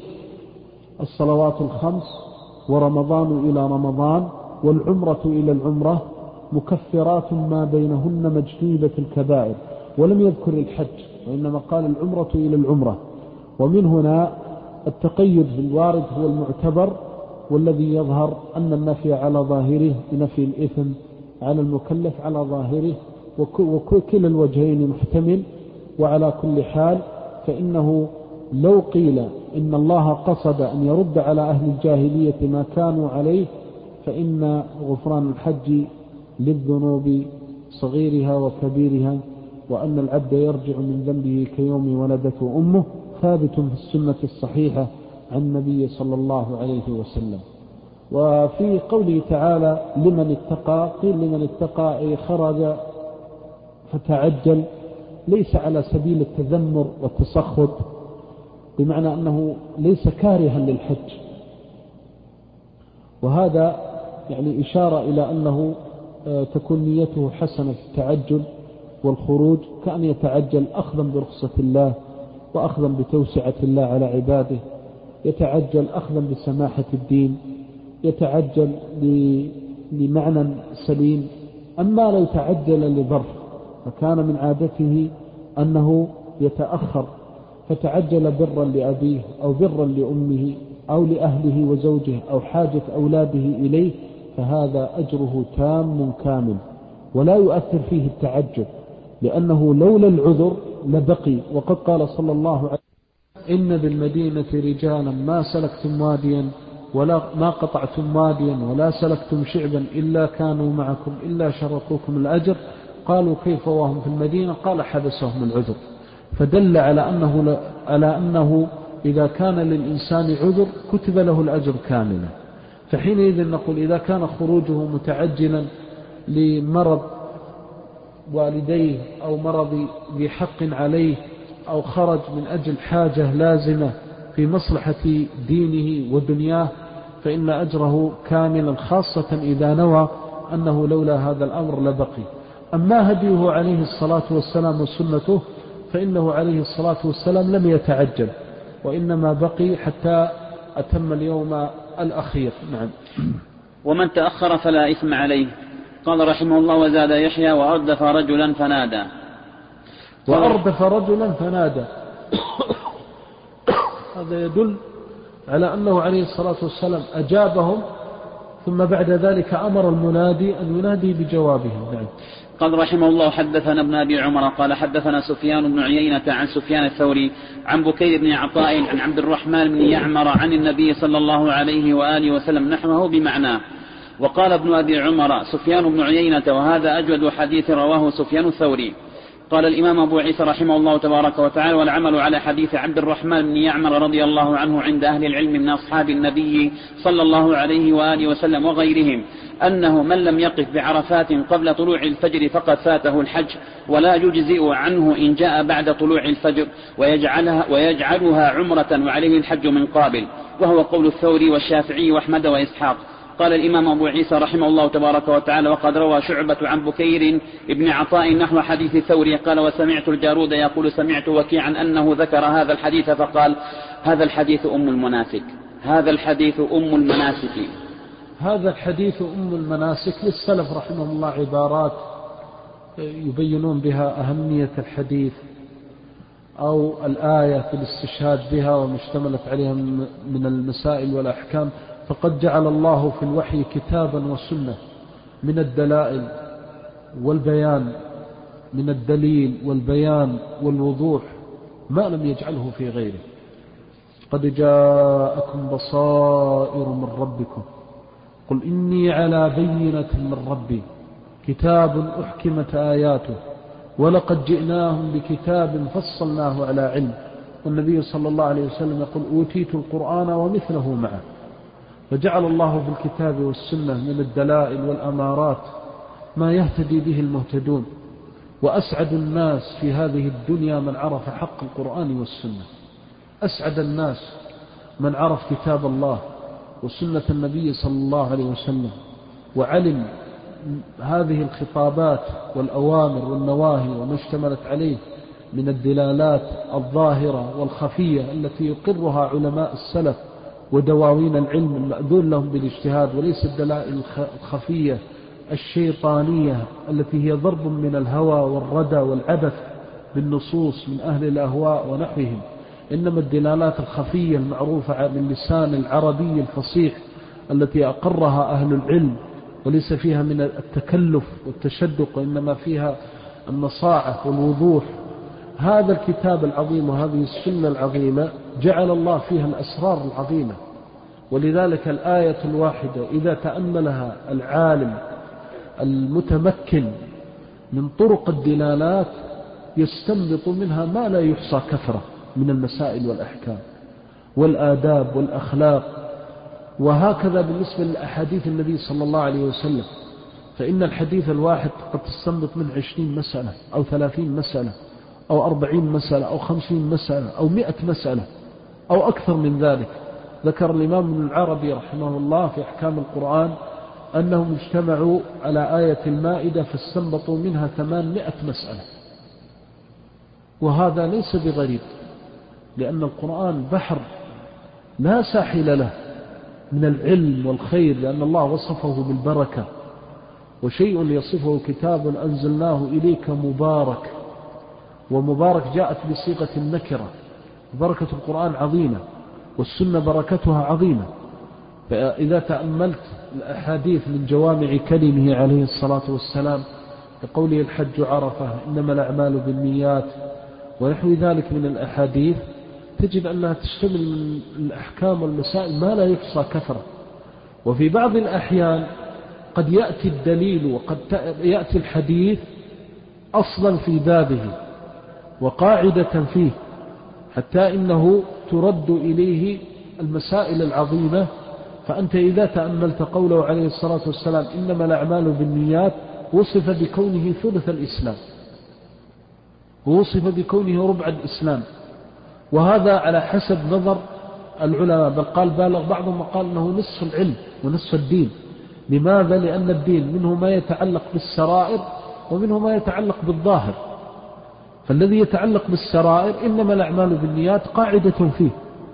الصلوات الخمس ورمضان إلى رمضان والعمرة إلى العمرة مكفرات ما بينهن مجتنبة الكبائر، ولم يذكر الحج وإنما قال العمرة إلى العمرة. ومن هنا التقيد بالوارد هو المعتبر، والذي يظهر أن النفي على ظاهره بنفي الإثم على المكلف على ظاهره، وكل الوجهين محتمل. وعلى كل حال فإنه لو قيل إن الله قصد أن يرد على أهل الجاهلية ما كانوا عليه، فإن غفران الحج للذنوب صغيرها وكبيرها، وأن العبد يرجع من ذنبه كيوم ولدته أمه ثابت في السنة الصحيحة عن النبي صلى الله عليه وسلم. وفي قوله تعالى لمن اتقى، قيل لمن اتقى أي خرج فتعجل، ليس على سبيل التذمر والتسخط، بمعنى أنه ليس كارها للحج. وهذا يعني إشارة إلى أنه تكون نيته حسنة في التعجل والخروج، كأن يتعجل أخذا برخصة الله وأخذا بتوسعة الله على عباده، يتعجل أخذا بسماحة الدين، يتعجل لمعنى سليم. أما لو تعجل لظرف فكان من عادته أنه يتأخر، فتعجل برا لأبيه أو برا لأمه أو لأهله وزوجه أو حاجة أولاده إليه، فهذا أجره تام كامل ولا يؤثر فيه التعجل، لأنه لولا العذر لبقي. وقد قال صلى الله عليه وسلم إن بالمدينة رجالا ما سلكتم واديا ولا ما قطعتم واديا ولا سلكتم شعبا إلا كانوا معكم إلا شرطوكم الأجر. قالوا كيف وهم في المدينة؟ قال حبسهم العذر. فدل على أنه إذا كان للإنسان عذر كتب له الأجر كاملا. فحينئذ نقول إذا كان خروجه متعجلا لمرض والديه أو مرض ذي حق عليه أو خرج من أجل حاجة لازمة في مصلحة دينه ودنياه فإن أجره كاملا، خاصة إذا نوى أنه لولا هذا الأمر لبقي. أما هديه عليه الصلاة والسلام وسنته فإنه عليه الصلاة والسلام لم يتعجل، وإنما بقي حتى أتم اليوم الأخير. نعم. ومن تأخر فلا إثم عليه. قال رحمه الله: وزاد يحيى: وأردف رجلا فنادى. وأردف رجلا فنادى هذا يدل على أنه عليه الصلاة والسلام أجابهم، ثم بعد ذلك أمر المنادي أن ينادي بجوابه. نعم. قال رحمه الله: حدثنا ابن أبي عمر قال حدثنا سفيان بن عيينة عن سفيان الثوري عن بكير بن عطاء عن عبد الرحمن بن يعمر عن النبي صلى الله عليه وآله وسلم نحوه بمعناه. وقال ابن أبي عمر سفيان بن عيينة، وهذا أجود حديث رواه سفيان الثوري. قال الإمام أبو عيسى رحمه الله تبارك وتعالى: والعمل على حديث عبد الرحمن بن يعمر رضي الله عنه عند أهل العلم من أصحاب النبي صلى الله عليه وآله وسلم وغيرهم أنه من لم يقف بعرفات قبل طلوع الفجر فقد فاته الحج، ولا يجزئ عنه إن جاء بعد طلوع الفجر، ويجعلها عمرة وعليه الحج من قابل، وهو قول الثوري والشافعي وأحمد وإسحاق. قال الإمام أبو عيسى رحمه الله تبارك وتعالى: وقد روى شعبة عن بكير ابن عطاء نحو حديث الثوري. قال: وسمعت الجارود يقول: سمعت وكيعا أنه ذكر هذا الحديث فقال: هذا الحديث أم المناسك. هذا الحديث أم المناسك. هذا الحديث أم المناسك. للسلف رحمه الله عبارات يبينون بها أهمية الحديث أو الآية في الاستشهاد بها ومشتملت عليها من المسائل والأحكام. فقد جعل الله في الوحي كتابا وسنة من الدلائل والبيان، من الدليل والبيان والوضوح ما لم يجعله في غيره. قد جاءكم بصائر من ربكم قل إني على بينة من ربي كتاب أحكمت آياته ولقد جئناهم بكتاب فصلناه على علم. والنبي صلى الله عليه وسلم يقول: أوتيت القرآن ومثله معه. فجعل الله في الكتاب والسنة من الدلائل والأمارات ما يهتدي به المهتدون. وأسعد الناس في هذه الدنيا من عرف حق القرآن والسنة. أسعد الناس من عرف كتاب الله وسنة النبي صلى الله عليه وسلم، وعلم هذه الخطابات والأوامر والنواهي وما اشتملت عليه من الدلالات الظاهرة والخفية التي يقرها علماء السلف ودواوين العلم المأذون لهم بالاجتهاد، وليس الدلائل الخفية الشيطانية التي هي ضرب من الهوى والردى والعبث بالنصوص من أهل الأهواء ونحوهم. إنما الدلالات الخفية المعروفة من لسان العربي الفصيح التي أقرها أهل العلم، وليس فيها من التكلف والتشدق، وإنما فيها النصاعة والوضوح. هذا الكتاب العظيم وهذه السنة العظيمة جعل الله فيها الأسرار العظيمة. ولذلك الآية الواحدة إذا تأملها العالم المتمكن من طرق الدلالات يستنبط منها ما لا يحصى كثرة من المسائل والأحكام والآداب والأخلاق. وهكذا بالنسبة لأحاديث النبي صلى الله عليه وسلم، فإن الحديث الواحد قد تستنبط من 20 مسألة أو 30 مسألة أو 40 مسألة أو 50 مسألة أو 100 مسألة أو أكثر من ذلك. ذكر الإمام ابن العربي رحمه الله في أحكام القرآن أنهم اجتمعوا على آية المائدة فاستنبطوا منها 800 مسألة. وهذا ليس بغريب، لأن القرآن بحر لا ساحل له من العلم والخير، لأن الله وصفه بالبركة، وشيء يصفه كتاب أنزلناه إليك مبارك. ومبارك جاءت بصيغة النكرة. بركة القرآن عظيمة والسنة بركتها عظيمة. فإذا تأملت الأحاديث من جوامع كلمه عليه الصلاة والسلام لقوله: الحج عرفة، إنما الأعمال بالنيات، ونحو ذلك من الأحاديث، تجد أنها تشتمل من الأحكام والمسائل ما لا يحصى كثرة. وفي بعض الأحيان قد يأتي الدليل وقد يأتي الحديث أصلا في بابه وقاعدة فيه، حتى إنه ترد إليه المسائل العظيمة. فأنت إذا تأملت قوله عليه الصلاة والسلام: إنما الأعمال بالنيات، وصف بكونه ثلث الإسلام، ووصف بكونه ربع الإسلام، وهذا على حسب نظر العلماء، بل قال بالغ بعضهم وقال أنه نصف العلم ونصف الدين. لماذا؟ لأن الدين منه ما يتعلق بالسرائر ومنه ما يتعلق بالظاهر، فالذي يتعلق بالسرائر إنما الأعمال بالنيات قاعدة فيه،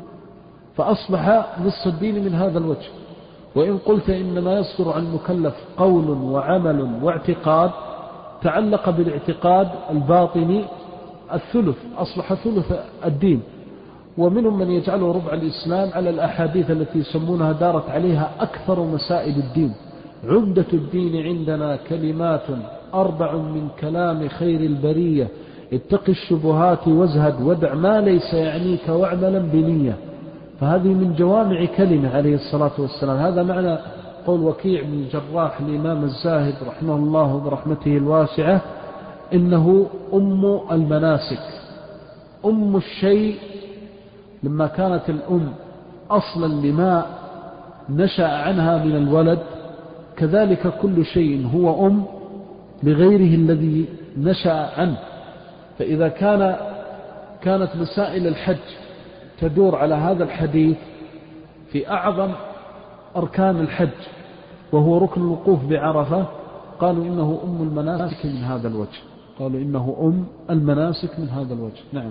فأصبح نصف الدين من هذا الوجه. وإن قلت إنما يصدر عن مكلف قول وعمل واعتقاد، تعلق بالاعتقاد الباطني الثلث، أصبح ثلث الدين. ومنهم من يجعله ربع الإسلام على الأحاديث التي يسمونها دارت عليها أكثر مسائل الدين. عمدة الدين عندنا كلمات 4 من كلام خير البرية، اتق الشبهات وازهد ودع ما ليس يعنيك واعملا بنية. فهذه من جوامع كلمة عليه الصلاة والسلام. هذا معنى قول وكيع بن الجراح الإمام الزاهد رحمه الله برحمته الواسعة: إنه أم المناسك. أم الشيء لما كانت الأم أصلا لما نشأ عنها من الولد، كذلك كل شيء هو أم لغيره الذي نشأ عنه. فإذا كانت مسائل الحج تدور على هذا الحديث في أعظم أركان الحج وهو ركن الوقوف بعرفة، قالوا إنه أم المناسك من هذا الوجه، قالوا إنه أم المناسك من هذا الوجه. نعم.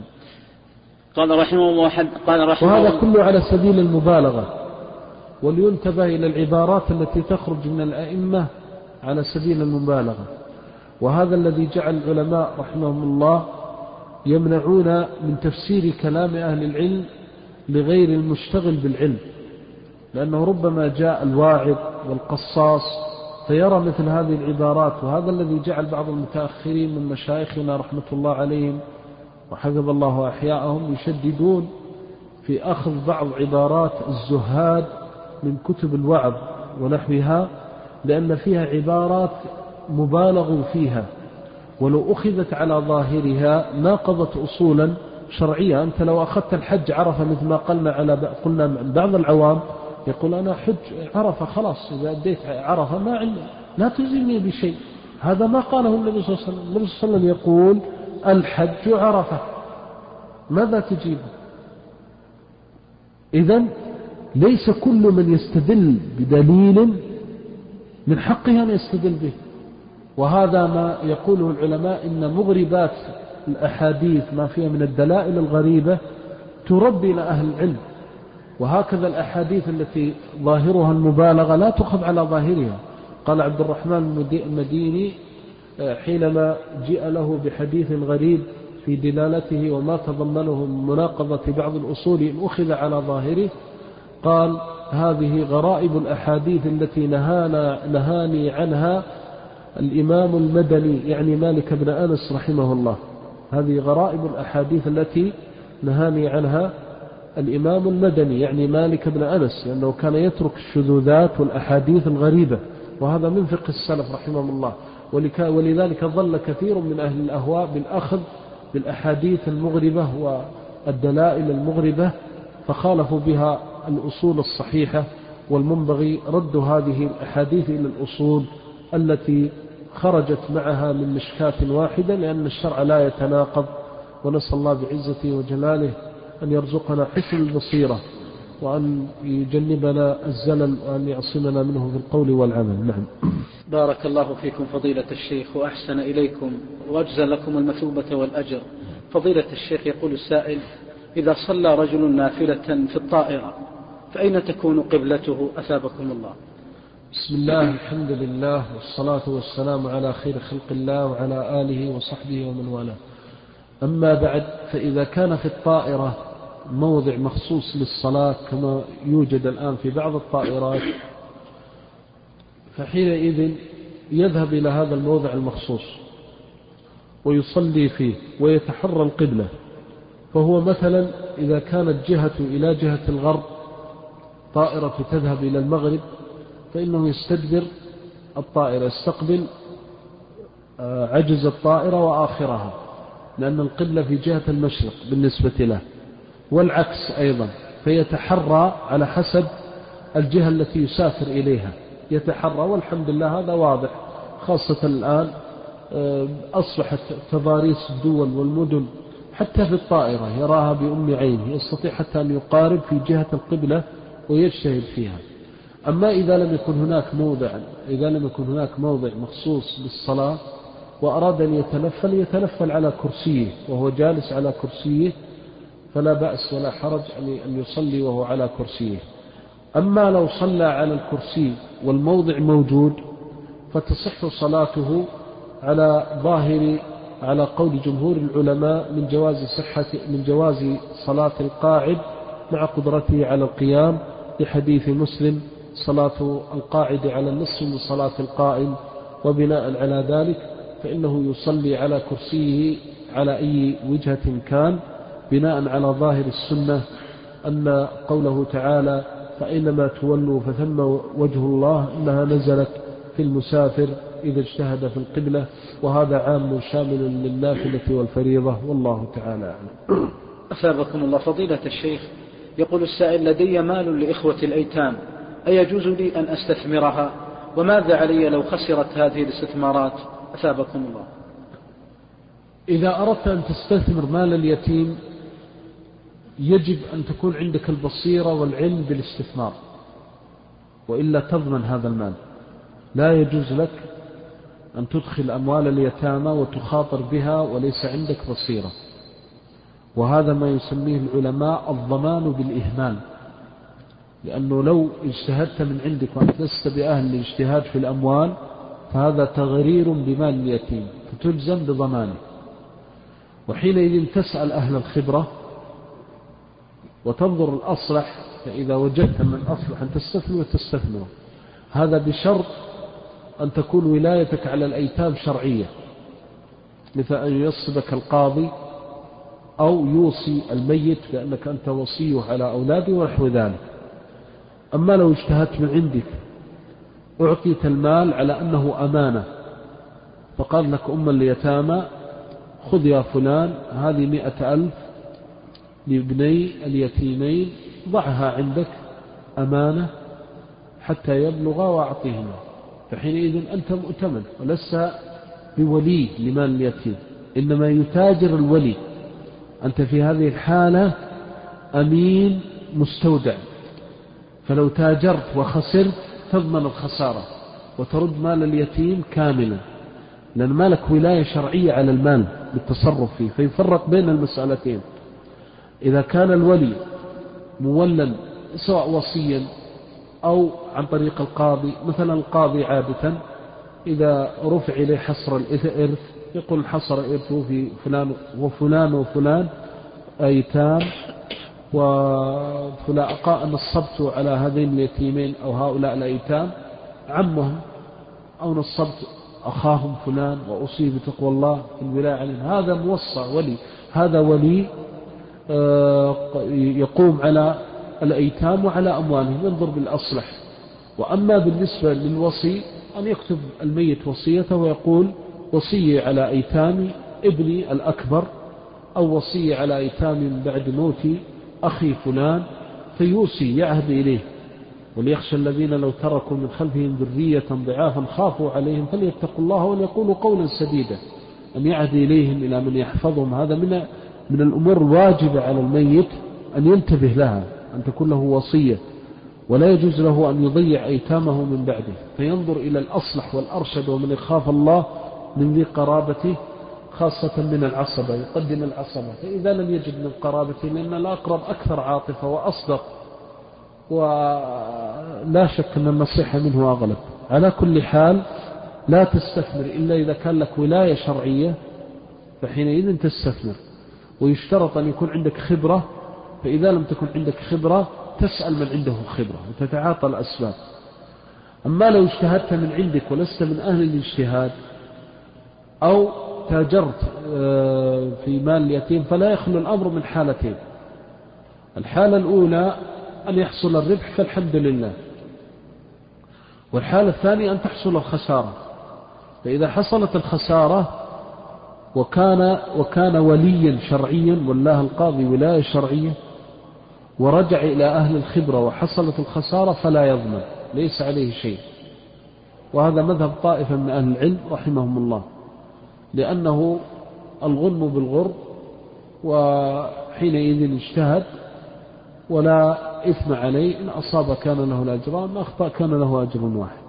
قال رحمه الله وهذا كله على سبيل المبالغة، ولينتبه إلى العبارات التي تخرج من الأئمة على سبيل المبالغة. وهذا الذي جعل العلماء رحمهم الله يمنعون من تفسير كلام أهل العلم لغير المشتغل بالعلم، لأنه ربما جاء الواعظ والقصاص فيرى مثل هذه العبارات. وهذا الذي جعل بعض المتأخرين من مشايخنا رحمة الله عليهم وحفظ الله أحياءهم يشددون في أخذ بعض عبارات الزهاد من كتب الوعظ ونحوها، لأن فيها عبارات مبالغ فيها، ولو أخذت على ظاهرها ناقضت أصولا شرعية. أنت لو أخذت الحج عرفة مثل ما قلنا بعض العوام يقول أنا حج عرفة خلاص، إذا أديت عرفة ما لا تزيني بشيء. هذا ما قاله النبي صلى الله عليه وسلم. النبي صلى الله عليه وسلم يقول الحج عرفة، ماذا تجيب؟ إذن ليس كل من يستدل بدليل من حقه أن يستدل به. وهذا ما يقوله العلماء إن مغربات الأحاديث ما فيها من الدلائل الغريبة ترد إلى أهل العلم، وهكذا الأحاديث التي ظاهرها المبالغة لا تأخذ على ظاهرها. قال عبد الرحمن المديني حينما جاء له بحديث غريب في دلالته وما تضمنه من مناقضة بعض الأصول إن أخذ على ظاهره، قال هذه غرائب الأحاديث التي نهاني عنها الإمام المدني، يعني مالك بن أنس رحمه الله. هذه غرائب الأحاديث التي نهاني عنها الإمام المدني، يعني مالك بن أنس، لأنه كان يترك الشذوذات والأحاديث الغريبة، وهذا من فقه السلف رحمه الله. ولذلك ظل كثير من أهل الأهواء بالأخذ بالأحاديث المغربة والدلائل المغربة، فخالفوا بها الأصول الصحيحة، والمنبغي رد هذه الأحاديث إلى الأصول التي خرجت معها من مشكاة واحدة، لأن الشرع لا يتناقض. ونسأل الله بعزته وجلاله أن يرزقنا حسن البصيرة، وأن يجنبنا الزلل، وأن يعصمنا منه في القول والعمل. نعم. بارك الله فيكم فضيلة الشيخ وأحسن إليكم وأجزى لكم المثوبة والأجر. فضيلة الشيخ، يقول السائل: إذا صلى رجل نافلة في الطائرة فأين تكون قبلته أثابكم الله؟ بسم الله، الحمد لله، والصلاة والسلام على خير خلق الله وعلى آله وصحبه ومن والاه. أما بعد، فإذا كان في الطائرة موضع مخصوص للصلاة كما يوجد الآن في بعض الطائرات، فحينئذ يذهب إلى هذا الموضع المخصوص ويصلي فيه ويتحرى القبلة. فهو مثلا إذا كانت جهته إلى جهة الغرب، طائرة تذهب إلى المغرب، فإنه يستدبر الطائرة، يستقبل عجز الطائرة وآخرها، لأن القبلة في جهة المشرق بالنسبة له، والعكس أيضا. فيتحرى على حسب الجهة التي يسافر إليها، يتحرى، والحمد لله هذا واضح. خاصة الآن أصبحت تضاريس الدول والمدن حتى في الطائرة يراها بأم عينه، يستطيع حتى أن يقارب في جهة القبلة ويجتهد فيها. أما إذا لم يكن هناك موضع مخصوص للصلاة وأراد أن يتنفل على كرسيه وهو جالس على كرسيه، فلا بأس ولا حرج أن يصلي وهو على كرسيه. أما لو صلى على الكرسي والموضع موجود فتصح صلاته على قول جمهور العلماء من جواز صلاة القاعد مع قدرته على القيام، لحديث مسلم: صلاة القاعد على النصف من صلاة القائم. وبناء على ذلك فإنه يصلي على كرسيه على أي وجهة كان، بناء على ظاهر السنة أن قوله تعالى: فأينما تولوا فثم وجه الله، إنها نزلت في المسافر إذا اجتهد في القبلة، وهذا عام شامل للنافلة والفريضة، والله تعالى أعلم. أثابكم الله. فضيلة الشيخ، يقول السائل: لدي مال لإخوة الأيتام، أيجوز لي أن أستثمرها؟ وماذا علي لو خسرت هذه الاستثمارات؟ أثابكم الله. إذا أردت أن تستثمر مال اليتيم يجب أن تكون عندك البصيرة والعلم بالاستثمار، وإلا تضمن هذا المال. لا يجوز لك أن تدخل أموال اليتامى وتخاطر بها وليس عندك بصيرة، وهذا ما يسميه العلماء الضمان بالإهمال، لأنه لو اجتهدت من عندك وأنت لست بأهل الاجتهاد في الأموال فهذا تغرير بمال اليتيم فتلزم بضمانه. وحينئذ تسأل أهل الخبرة وتنظر الأصلح، فإذا وجدت من الأصلح أن تستثمر وتستثمر. هذا بشرط أن تكون ولايتك على الأيتام شرعية، مثل أن يصبك القاضي أو يوصي الميت لأنك أنت وصيه على أولاده ونحو ذلك. أما لو اجتهدت من عندك أعطيت المال على أنه أمانة، فقال لك أم اليتامى: خذ يا فلان هذه 100,000 لابني اليتيمين، ضعها عندك أمانة حتى يبلغا وأعطيهما. فحينئذ أنت مؤتمن ولست بولي لمال اليتيم، إنما يتاجر الولي. أنت في هذه الحالة أمين مستودع، فلو تاجرت وخسرت تضمن الخسارة وترد مال اليتيم كاملا، لأن مالك ولاية شرعية على المال بالتصرف فيه. فيفرق بين المسألتين: إذا كان الولي مولا سواء وصيا أو عن طريق القاضي. مثلا القاضي عادة إذا رفع إليه حصر الإرث يقول: حصر إرثه في فلان وفلان وفلان أيتام، وفلان نصبت على هذين اليتيمين أو هؤلاء الأيتام عمهم، أو نصبت أخاهم فلان وأصيب بتقوى الله في الولاية عليهم. هذا موصى ولي، هذا ولي يقوم على الأيتام وعلى أموالهم، ينظر بالأصلح. وأما بالنسبة للوصي أن يكتب الميت وصيته ويقول: وصي على أيتام ابني الأكبر، أو وصي على أيتام بعد موت أخي فلان، فيوصي يعهد إليه. وليخشى الذين لو تركوا من خلفهم ذرية ضعافا خافوا عليهم فليتقوا الله وليقولوا قولا سديدا. أن يعهد إليهم إلى من يحفظهم، هذا من الأمور الواجبة على الميت أن ينتبه لها، أن تكون له وصية، ولا يجوز له أن يضيع أيتامه من بعده. فينظر إلى الأصلح والأرشد ومن يخاف الله من ذي قرابته، خاصة من العصبة، يقدم العصبة. فإذا لم يجد من قرابته، لأن الأقرب أكثر عاطفة وأصدق، ولا شك أن النصيحة منه أغلب. على كل حال لا تستثمر إلا إذا كان لك ولاية شرعية، فحينئذ تستثمر. ويشترط أن يكون عندك خبرة، فإذا لم تكن عندك خبرة تسأل من عنده خبرة وتتعاطى الأسباب. أما لو اجتهدت من عندك ولست من أهل الاجتهاد، أو تاجرت في مال اليتيم، فلا يخلو الأمر من حالتين: الحالة الأولى أن يحصل الربح فالحمد لله، والحالة الثانية أن تحصل الخسارة. فإذا حصلت الخسارة وكان وليا شرعيا، والله القاضي ولاية شرعية، ورجع إلى أهل الخبرة وحصلت الخسارة، فلا يضمن، ليس عليه شيء. وهذا مذهب طائفة من أهل العلم رحمهم الله، لأنه الغنم بالغر، وحينئذ اجتهد ولا إثم عليه، إن أصاب كان له الأجران، إن أخطأ كان له أجر واحد.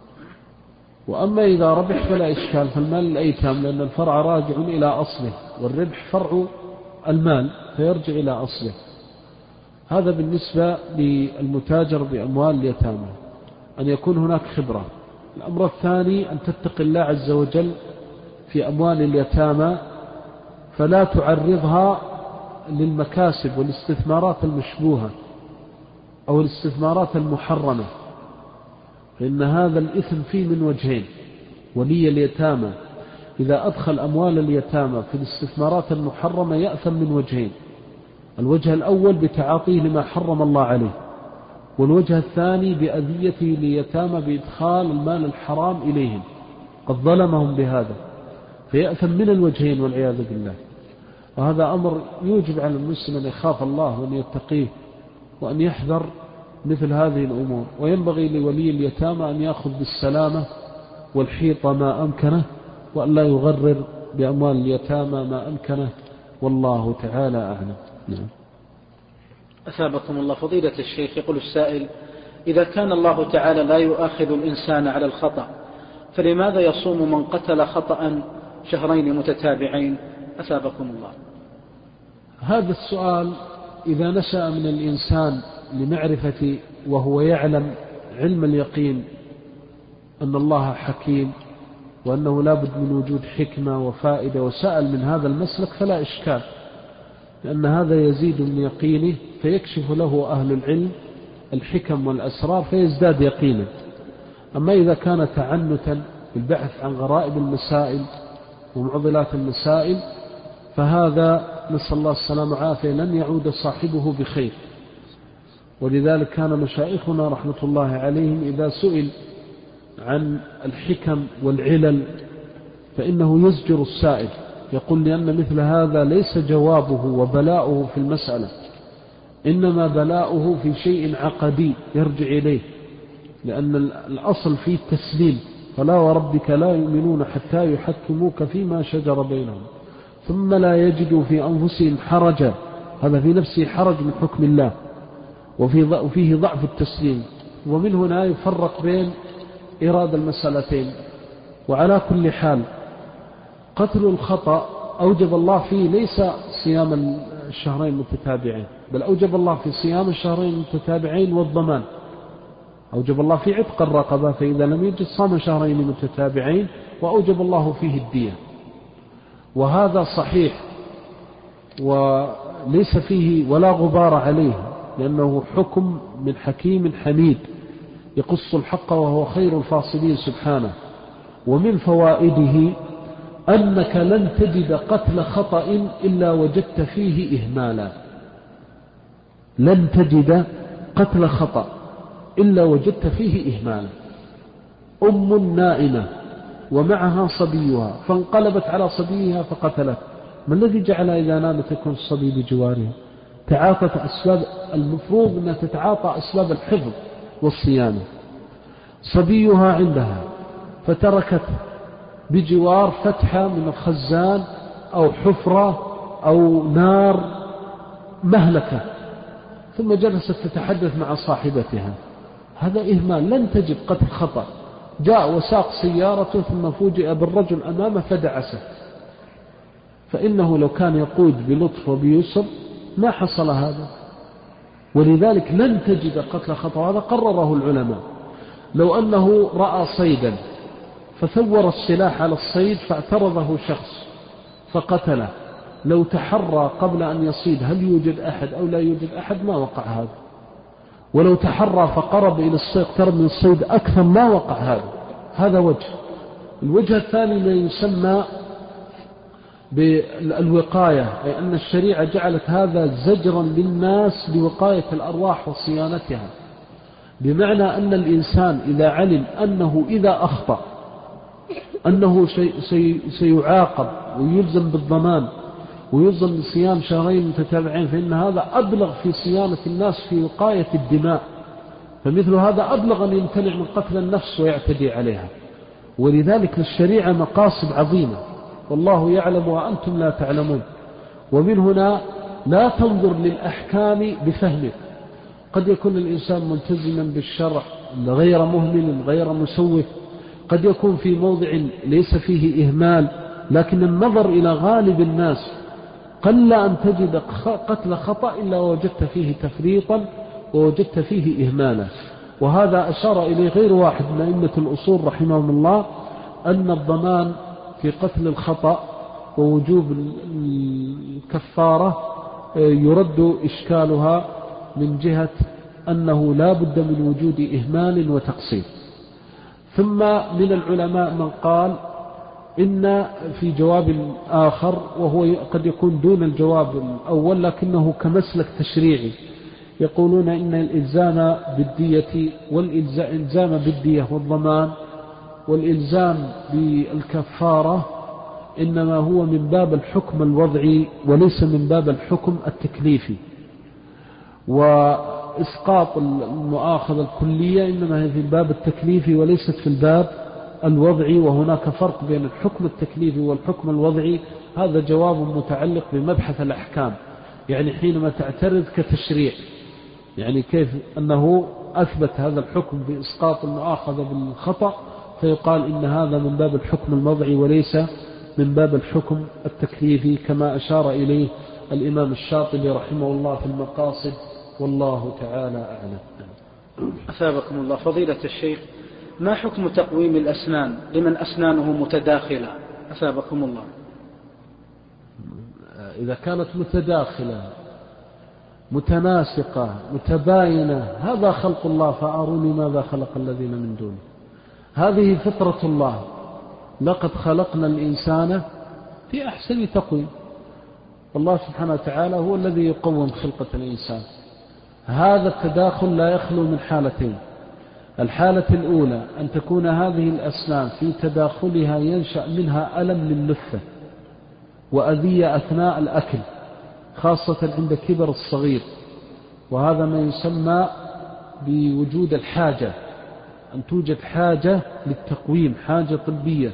وأما إذا ربح فلا إشكال، فالمال الأيتام، لأن الفرع راجع إلى أصله، والربح فرع المال فيرجع إلى أصله. هذا بالنسبة للمتاجر بأموال اليتامى، أن يكون هناك خبرة. الأمر الثاني أن تتقي الله عز وجل في أموال اليتامى، فلا تعرضها للمكاسب والاستثمارات المشبوهة أو الاستثمارات المحرمة، فإن هذا الإثم فيه من وجهين. ولي اليتامى إذا أدخل أموال اليتامى في الاستثمارات المحرمة يأثم من وجهين: الوجه الأول بتعاطيه لما حرم الله عليه، والوجه الثاني بأذيته ليتامى بإدخال المال الحرام إليهم، قد ظلمهم بهذا، فيأثم من الوجهين والعياذ بالله. وهذا أمر يوجب على المسلم أن يخاف الله وأن يتقيه وأن يحذر مثل هذه الأمور. وينبغي لولي اليتامى أن يأخذ بالسلامة والحيطة ما أمكنه، وأن لا يغرر بأموال اليتامى ما أمكنه، والله تعالى أعلم. نعم. أثابكم الله. فضيلة الشيخ، يقول السائل: إذا كان الله تعالى لا يؤاخذ الإنسان على الخطأ، فلماذا يصوم من قتل خطأ شهرين متتابعين؟ أثابكم الله. هذا السؤال إذا نشأ من الإنسان لمعرفة وهو يعلم علم اليقين أن الله حكيم وأنه لا بد من وجود حكمة وفائدة، وسأل من هذا المسلك فلا إشكال، لأن هذا يزيد من يقينه، فيكشف له أهل العلم الحكم والأسرار فيزداد يقينا. أما إذا كان تعنتا بالبحث عن غرائب المسائل ومعضلات المسائل، فهذا نسأل الله السلامة والعافية لن يعود صاحبه بخير. ولذلك كان مشايخنا رحمة الله عليهم إذا سئل عن الحكم والعلل فإنه يزجر السائل، يقول لأن مثل هذا ليس جوابه وبلاؤه في المسألة، إنما بلاؤه في شيء عقدي يرجع إليه، لأن الأصل فيه التسليم: فلا وربك لا يؤمنون حتى يحكموك فيما شجر بينهم ثم لا يجدوا في أنفسهم حرجا. هذا في نفسه حرج من حكم الله، وفيه ضعف التسليم. ومن هنا يفرق بين إرادة المسألتين. وعلى كل حال قتل الخطأ أوجب الله فيه ليس صيام الشهرين المتتابعين، بل أوجب الله في صيام الشهرين المتتابعين والضمان. أوجب الله في عتق الرقبة، فإذا لم يجد صام شهرين متتابعين، وأوجب الله فيه الدية. وهذا صحيح وليس فيه ولا غبار عليه، لأنه حكم من حكيم حميد يقص الحق وهو خير الفاصلين سبحانه. ومن فوائده أنك لن تجد قتل خطأ إلا وجدت فيه إهمالا. لن تجد قتل خطأ إلا وجدت فيه إهمالا. أم نائمة ومعها صبيها فانقلبت على صبيها فقتلت، ما الذي جعل إذا نامت يكون الصبي بجوارها؟ تعاطت أسباب، المفروض أن تتعاطى أسباب الحفظ والصيانة. صبيها عندها فتركت بجوار فتحة من الخزان أو حفرة أو نار مهلكة، ثم جلست تتحدث مع صاحبتها. هذا إهمال. لن تجد قتل خطأ. جاء وساق سيارته ثم فوجئ بالرجل أمامه فدعسه، فإنه لو كان يقود بلطف وبيسر ما حصل هذا. ولذلك لن تجد قتل خطأ، هذا قرره العلماء. لو أنه رأى صيدا فثور السلاح على الصيد فاعترضه شخص فقتله، لو تحرى قبل أن يصيد هل يوجد أحد أو لا يوجد أحد ما وقع هذا. ولو تحرى فقرب إلى الصيد اقترب من الصيد أكثر ما وقع هذا. هذا وجه. الوجه الثاني ما يسمى بالوقاية، أي أن الشريعة جعلت هذا زجرا للناس لوقاية الأرواح وصيانتها، بمعنى أن الإنسان إذا علم أنه إذا أخطأ أنه سيعاقب ويلزم بالضمان ويلزم بصيام شهرين متتابعين، فإن هذا أبلغ في صيانة الناس في وقاية الدماء فمثل هذا أبلغ أن يمتنع من قتل النفس ويعتدي عليها. ولذلك للشريعة مقاصد عظيمة والله يعلم وأنتم لا تعلمون. ومن هنا لا تنظر للأحكام بفهمك. قد يكون الإنسان ملتزما بالشرع غير مهمل غير مسوف، قد يكون في موضع ليس فيه إهمال، لكن النظر إلى غالب الناس قل أن تجد قتل خطأ إلا وجدت فيه تفريطا ووجدت فيه إهمالا. وهذا أشار إليه غير واحد من أئمة الأصول رحمهم الله، أن الضمان في قتل الخطأ ووجوب الكفارة يرد إشكالها من جهة أنه لا بد من وجود إهمال وتقصير. ثم من العلماء من قال إن في جواب آخر وهو قد يكون دون الجواب الأول لكنه كمسلك تشريعي، يقولون إن الإلزام بالدية والإلزام بالدية والضمان والإلزام بالكفارة إنما هو من باب الحكم الوضعي وليس من باب الحكم التكليفي، وإسقاط المؤاخذة الكلية إنما هي في الباب التكليفي وليست في الباب الوضعي، وهناك فرق بين الحكم التكليفي والحكم الوضعي. هذا جواب متعلق بمبحث الأحكام، يعني حينما تعترض كتشريع، يعني كيف أنه أثبت هذا الحكم بإسقاط المؤاخذة بالخطأ فيقال إن هذا من باب الحكم الوضعي وليس من باب الحكم التكليفي، كما أشار إليه الإمام الشاطبي رحمه الله في المقاصد، والله تعالى أعلم. أثابكم الله. فضيلة الشيخ، ما حكم تقويم الأسنان لمن أسنانه متداخلة؟ أثابكم الله. إذا كانت متداخلة متناسقة متباينة هذا خلق الله، فأروني ماذا خلق الذين من دونه. هذه فطرة الله، لقد خلقنا الإنسان في أحسن تقويم، والله سبحانه وتعالى هو الذي يقوم خلقة الإنسان. هذا التداخل لا يخلو من حالتين: الحالة الأولى أن تكون هذه الأسنان في تداخلها ينشأ منها ألم للثة وأذية أثناء الأكل، خاصة عند كبر الصغير، وهذا ما يسمى بوجود الحاجة، أن توجد حاجة للتقويم، حاجة طبية،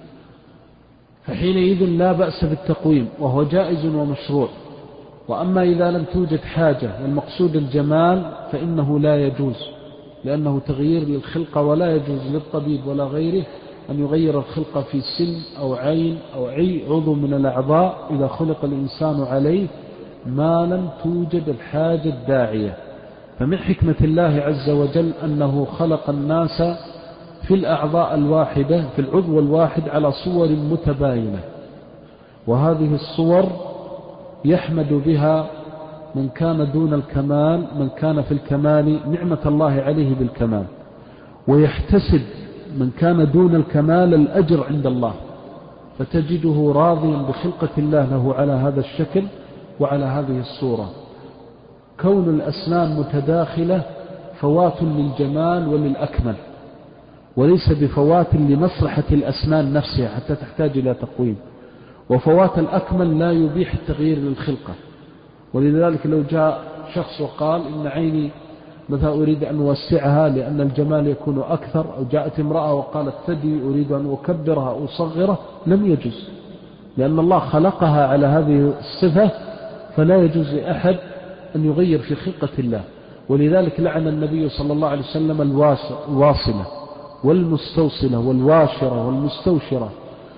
فحينئذ لا بأس بالتقويم وهو جائز ومشروع. وأما إذا لم توجد حاجة والمقصود الجمال فإنه لا يجوز، لأنه تغيير للخلقة، ولا يجوز للطبيب ولا غيره أن يغير الخلقة في سن أو عين أو أي عضو من الأعضاء إذا خلق الإنسان عليه ما لم توجد الحاجة الداعية. فمن حكمة الله عز وجل أنه خلق الناس في الأعضاء الواحدة، في العضو الواحد، على صور متباينة، وهذه الصور يحمد بها من كان دون الكمال، من كان في الكمال نعمة الله عليه بالكمال، ويحتسب من كان دون الكمال الأجر عند الله، فتجده راضيا بخلقة الله له على هذا الشكل وعلى هذه الصورة. كون الأسنان متداخلة فوات للجمال وللأكمل، وليس بفوات لمصلحة الأسنان نفسها حتى تحتاج إلى تقويم، وفوات الأكمل لا يبيح التغيير للخلقة. ولذلك لو جاء شخص وقال إن عيني مثلا أريد أن أوسعها لأن الجمال يكون أكثر، أو جاءت امرأة وقالت ثدي أريد أن أكبرها أو أصغرها، لم يجوز، لأن الله خلقها على هذه الصفة، فلا يجوز لأحد أن يغير في خلقة الله. ولذلك لعن النبي صلى الله عليه وسلم الواصلة والمستوصلة والواشرة والمستوشرة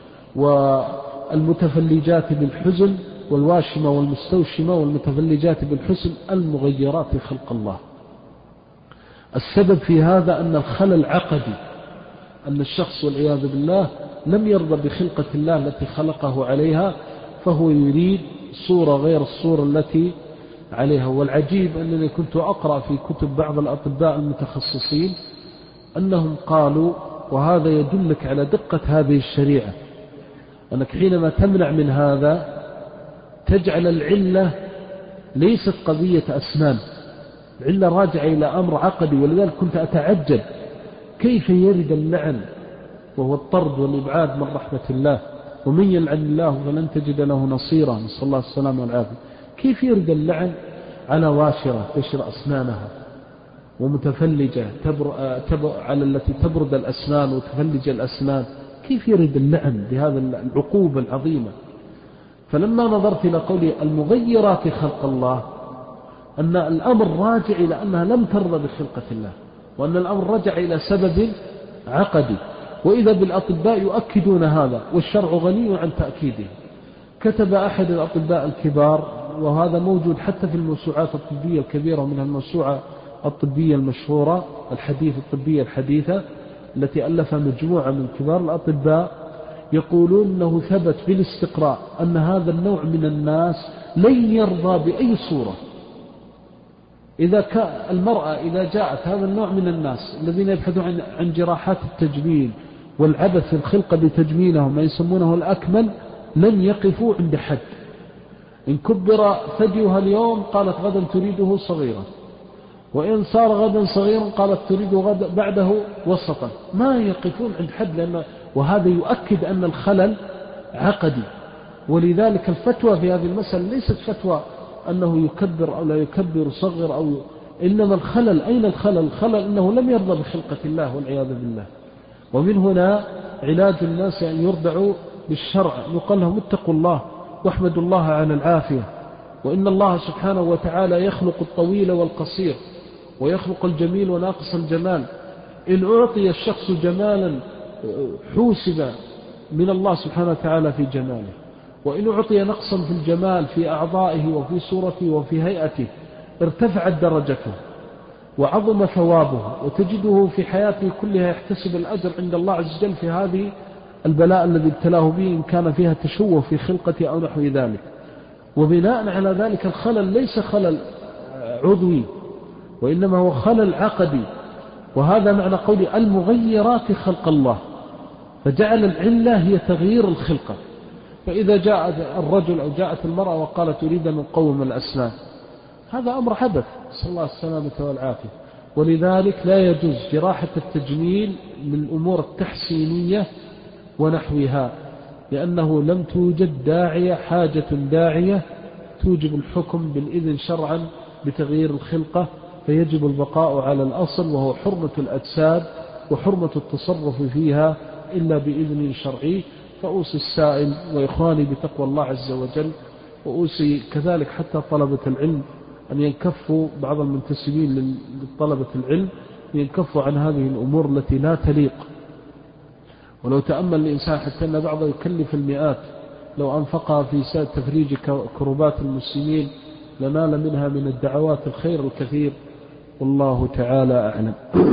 والمتفلجات بالحزن، والواشمة والمستوشمة والمتفلجات بالحسن، المغيرات خلق الله. السبب في هذا أن الخلل عقدي، أن الشخص والعياذ بالله لم يرضى بخلقة الله التي خلقه عليها، فهو يريد صورة غير الصورة التي عليها. والعجيب أنني كنت أقرأ في كتب بعض الأطباء المتخصصين أنهم قالوا، وهذا يدلك على دقة هذه الشريعة، أنك حينما تمنع من هذا تجعل العلة ليست قضية أسنان، العلة راجعة إلى أمر عقدي. ولذلك كنت أتعجب كيف يرد اللعن وهو الطرد والإبعاد من رحمة الله، ومن يلعن الله فلن تجد له نصيرا، نسأل الله السلامة والعافية. كيف يرد اللعن على واشرة تشر أسنانها ومتفلجة على التي تبرد الأسنان وتفلج الأسنان، كيف يرد اللعن بهذا العقوبة العظيمة؟ فلما نظرت إلى قول المغيرات خلق الله، أن الأمر راجع إلى أنها لم ترضى بخلقة الله، وأن الأمر رجع إلى سبب عقدي، وإذا بالأطباء يؤكدون هذا، والشرع غني عن تأكيده. كتب أحد الأطباء الكبار، وهذا موجود حتى في الموسوعات الطبية الكبيرة، ومنها الموسوعة الطبية المشهورة الطبية الحديثة التي ألفها مجموعة من كبار الأطباء، يقولون أنه ثبت بالاستقراء أن هذا النوع من الناس لن يرضى بأي صورة. إذا المرأة إذا جاءت هذا النوع من الناس الذين يبحثون عن جراحات التجميل والعبث في الخلقة بتجميلهم، ما يسمونه الأكمل، لن يقفوا عند حد. إن كبر ثديها اليوم قالت غدا تريده صغيرا، وإن صار غدا صغيرا قالت تريد غدا بعده وسطا، ما يقفون عند حد، وهذا يؤكد أن الخلل عقدي. ولذلك الفتوى في هذه المسألة ليست فتوى أنه يكبر أو لا يكبر، صغر إنما الخلل. أين الخلل؟ الخلل أنه لم يرضى بخلقة الله والعياذ بالله. ومن هنا علاج الناس أن يرضعوا بالشرع، يقال لهم اتقوا الله واحمدوا الله على العافية، وإن الله سبحانه وتعالى يخلق الطويل والقصير، ويخلق الجميل وناقص الجمال. إن أعطي الشخص جمالا حوسب من الله سبحانه وتعالى في جماله، وإن أعطي نقصا في الجمال في أعضائه وفي صورته وفي هيئته ارتفعت درجته وعظم ثوابه، وتجده في حياته كلها يحتسب الأجر عند الله عز وجل في هذه البلاء الذي ابتلاه به، إن كان فيها تشوه في خلقته أو نحو ذلك. وبناء على ذلك الخلل ليس خلل عضوي، وإنما هو خلل عقدي، وهذا معنى قول المغيرات خلق الله، فجعل العلة هي تغيير الخلقة. فإذا جاء الرجل أو جاءت المرأة وقالت تريد أن نقوم الأسنان، هذا أمر عبث، صلى الله السلامة والعافية. ولذلك لا يجوز جراحة التجميل من الأمور التحسينية ونحوها، لأنه لم توجد داعية، حاجة داعية توجب الحكم بالإذن شرعا بتغيير الخلقة، فيجب البقاء على الأصل، وهو حرمة الأجساد وحرمة التصرف فيها إلا بإذن شرعي. فأوصي السائل وإخواني بتقوى الله عز وجل، وأوصي كذلك حتى طلبة العلم أن ينكفوا، بعض المنتسبين لطلبة العلم ينكفوا عن هذه الأمور التي لا تليق. ولو تأمل الإنسان حتى أن بعضه يكلف المئات، لو أنفقها في تفريج كربات المسلمين لنال منها من الدعوات الخير الكثير، والله تعالى أعلم.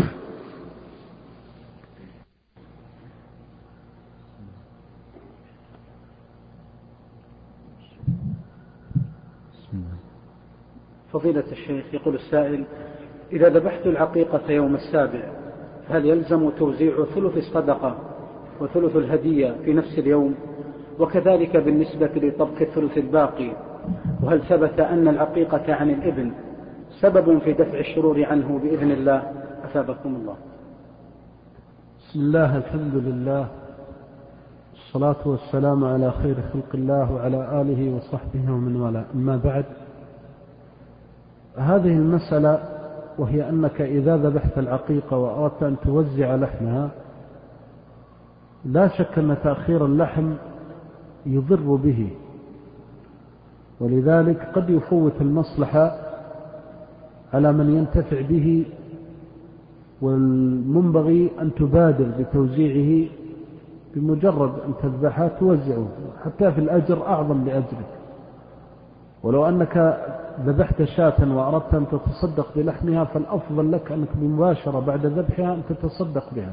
فضيلة الشيخ، يقول السائل: إذا ذبحت العقيقة يوم السابع، هل يلزم توزيع ثلث الصدقة وثلث الهدية في نفس اليوم؟ وكذلك بالنسبة لطبخ الثلث الباقي، وهل ثبت أن العقيقة عن الابن سبب في دفع الشرور عنه بإذن الله؟ أثابكم الله. بسم الله، الحمد لله، الصلاة والسلام على خير خلق الله وعلى آله وصحبه ومن والاه. أما بعد، هذه المسألة وهي أنك إذا ذبحت العقيقة وأردت أن توزع لحمها، لا شك أن تأخير اللحم يضر به، ولذلك قد يفوت المصلحة على من ينتفع به، والمنبغي أن تبادر بتوزيعه بمجرد أن تذبحها توزعه، حتى في الأجر أعظم لأجرك. ولو أنك ذبحت شاة وأردت أن تتصدق بلحمها، فالأفضل لك أنك بمباشرة بعد ذبحها أن تتصدق بها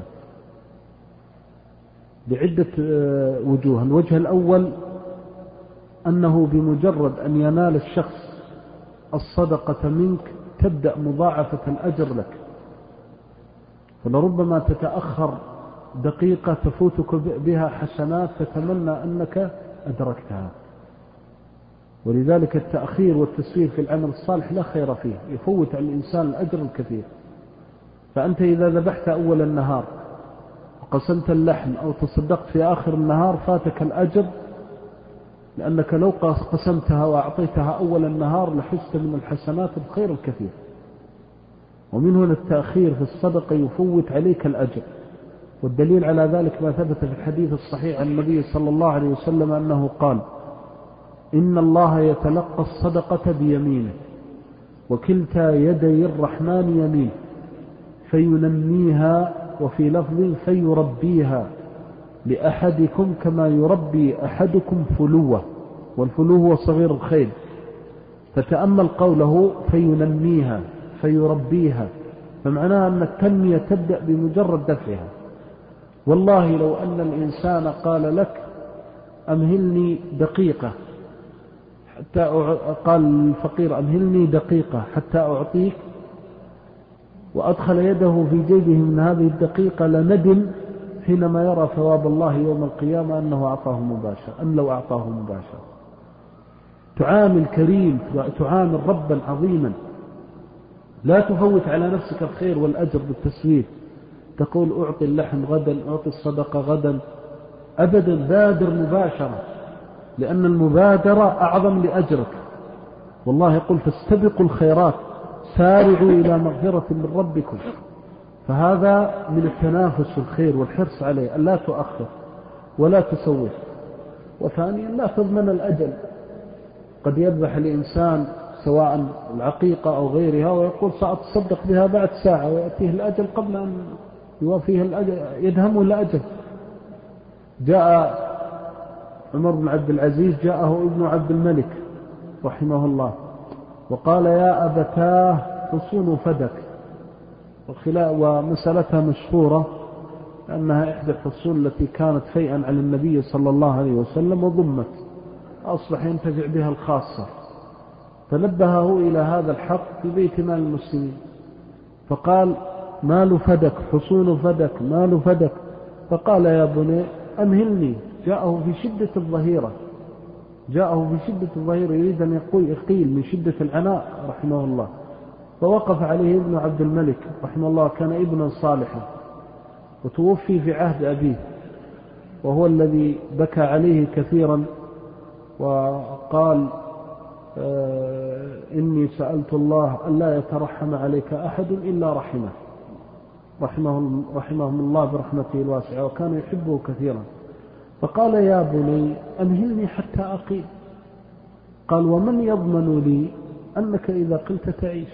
بعدة وجوه. الوجه الأول أنه بمجرد أن ينال الشخص الصدقة منك تبدأ مضاعفة الأجر لك، فلربما تتأخر دقيقة تفوتك بها حسنات تتمنى أنك أدركتها. ولذلك التأخير والتسويف في العمل الصالح لا خير فيه، يفوت على الإنسان الأجر الكثير. فأنت إذا ذبحت أول النهار وقسمت اللحم أو تصدقت في آخر النهار فاتك الأجر، لأنك لو قسمتها وأعطيتها أول النهار لحست من الحسنات الخير الكثير. ومن هنا التأخير في الصدقة يفوت عليك الأجر. والدليل على ذلك ما ثبت في الحديث الصحيح عن النبي صلى الله عليه وسلم أنه قال: إن الله يتلقى الصدقة بيمينه وكلتا يدي الرحمن يمين فينميها، وفي لفظ فيربيها لأحدكم كما يربي أحدكم فلوة، والفلو هو صغير الخيل. فتأمل قوله فينميها فيربيها، فمعناها أن التنمية تبدأ بمجرد دفعها. والله لو أن الإنسان قال لك أمهلني دقيقة قال الفقير أمهلني دقيقة حتى أعطيك، وأدخل يده في جيبه من هذه الدقيقة لندم حينما يرى ثواب الله يوم القيامة أنه أعطاه مباشرة، أم لو أعطاه مباشرة. تعامل كريم، تعامل ربا عظيما، لا تفوت على نفسك الخير والأجر بالتسويف، تقول أعطي اللحم غدا، أعطي الصدقة غدا، أبدا، بادر مباشرة، لأن المبادرة أعظم لأجرك. والله يقول فاستبقوا الخيرات سارعوا إلى مغفرة من ربكم. فهذا من التنافس الخير والحرص عليه، أن لا تؤخر ولا تسوف. وثانيا لا تضمن الأجل، قد يذبح الإنسان سواء العقيقة أو غيرها ويقول سأتصدق بها بعد ساعة، ويأتيه الأجل قبل أن يوافيه الأجل، يدهمه الأجل. جاء عمر بن عبد العزيز جاءه ابن عبد الملك رحمه الله وقال يا أبتاه حصون فدك، ومسألتها مشهورة أنها إحدى الحصول التي كانت فيئا على النبي صلى الله عليه وسلم وضمت، أصبح ينتفع بها الخاصة، فنبهه إلى هذا الحق في بيت مال المسلمين، فقال مال فدك حصون فدك مال فدك، فقال يا بني أمهلني. جاءه في شدة الظهيرة يريد أن يقيل من شدة العناء رحمه الله، فوقف عليه ابن عبد الملك رحمه الله، كان ابنا صالحا وتوفي في عهد أبيه، وهو الذي بكى عليه كثيرا وقال إني سألت الله ألا يترحم عليك أحد إلا رحمهم الله برحمته الواسعة، وكان يحبه كثيرا. فقال يا بني أمهلني حتى أقيل. قال ومن يضمن لي أنك إذا قلت تعيش؟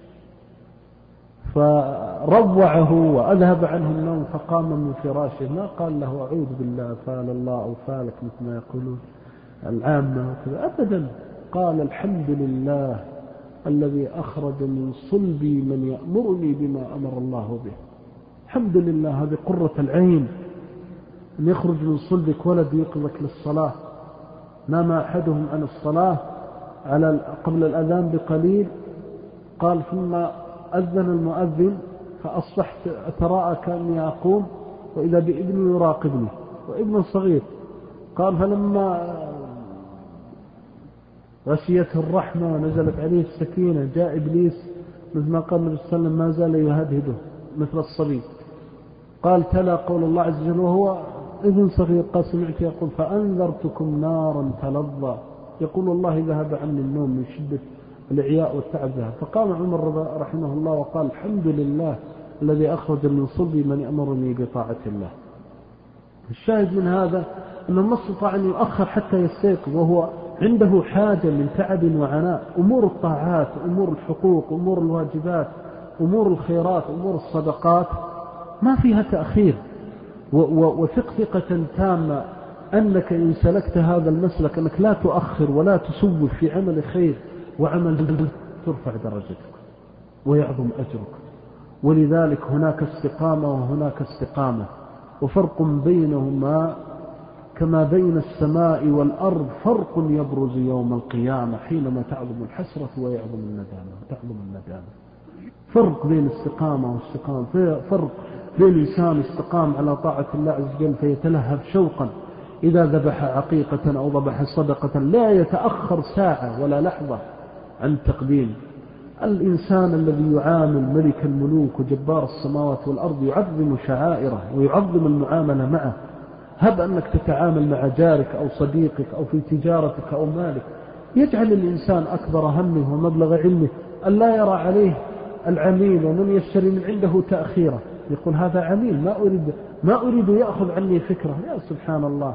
فروعه وأذهب عنه النوم، فقام من فراشه، ما قال له أعوذ بالله فال الله أو فالك مثل ما يقولون العامة وكذا، أبدا، قال الحمد لله الذي أخرج من صلبي من يأمرني بما أمر الله به. الحمد لله، هذه قرة العين، أن يخرج من صلبك ولد يقظك للصلاة. نام أحدهم عن الصلاة قبل الأذان بقليل، قال ثم أذن المؤذن فأصبحت أتراءى كأني أقوم وإذا بابني يراقبني، وابن صغير. قال فلما غشيته الرحمة ونزلت عليه السكينة جاء إبليس مثل ما قال النبي صلى الله عليه وسلم ما زال يهدهده مثل الصبي. قال تلا قول الله عز وجل وهو ابن صغير، قال سمعت يقول فأنذرتكم نارا تلظى، يقول الله ذهب عني النوم من شدة الإعياء والتعب ذهب. فقام عمر رحمه الله وقال الحمد لله الذي أخرج من صلبي من يأمرني بطاعة الله. الشاهد من هذا أنه ما استطاع أن يؤخر حتى يستيقظ وهو عنده حاجة من تعب وعناء. أمور الطاعات، أمور الحقوق، أمور الواجبات، أمور الخيرات، أمور الصدقات ما فيها تأخير، وثق ثقة تامة أنك إن سلكت هذا المسلك أنك لا تؤخر ولا تسوف في عمل خير وعمل ترفع درجتك ويعظم أجرك. ولذلك هناك استقامة وهناك استقامة، وفرق بينهما كما بين السماء والأرض فرق يبرز يوم القيامة حينما تعظم الحسرة ويعظم الندامة. فرق بين استقامة واستقامة، فرق بين إنسان استقام على طاعة الله عز وجل فيتلهب شوقا إذا ذبح عقيقة أو ذبح صدقة لا يتأخر ساعة ولا لحظة عن تقديم. الإنسان الذي يعامل ملك الملوك وجبار السماوات والأرض يعظم شعائره ويعظم المعاملة معه. هب أنك تتعامل مع جارك أو صديقك أو في تجارتك أو مالك، يجعل الإنسان أكبر همه ومبلغ علمه أن لا يرى عليه العميل ومن يشتري من عنده تأخيره، يقول هذا عميل ما أريد يأخذ عني فكرة. يا سبحان الله،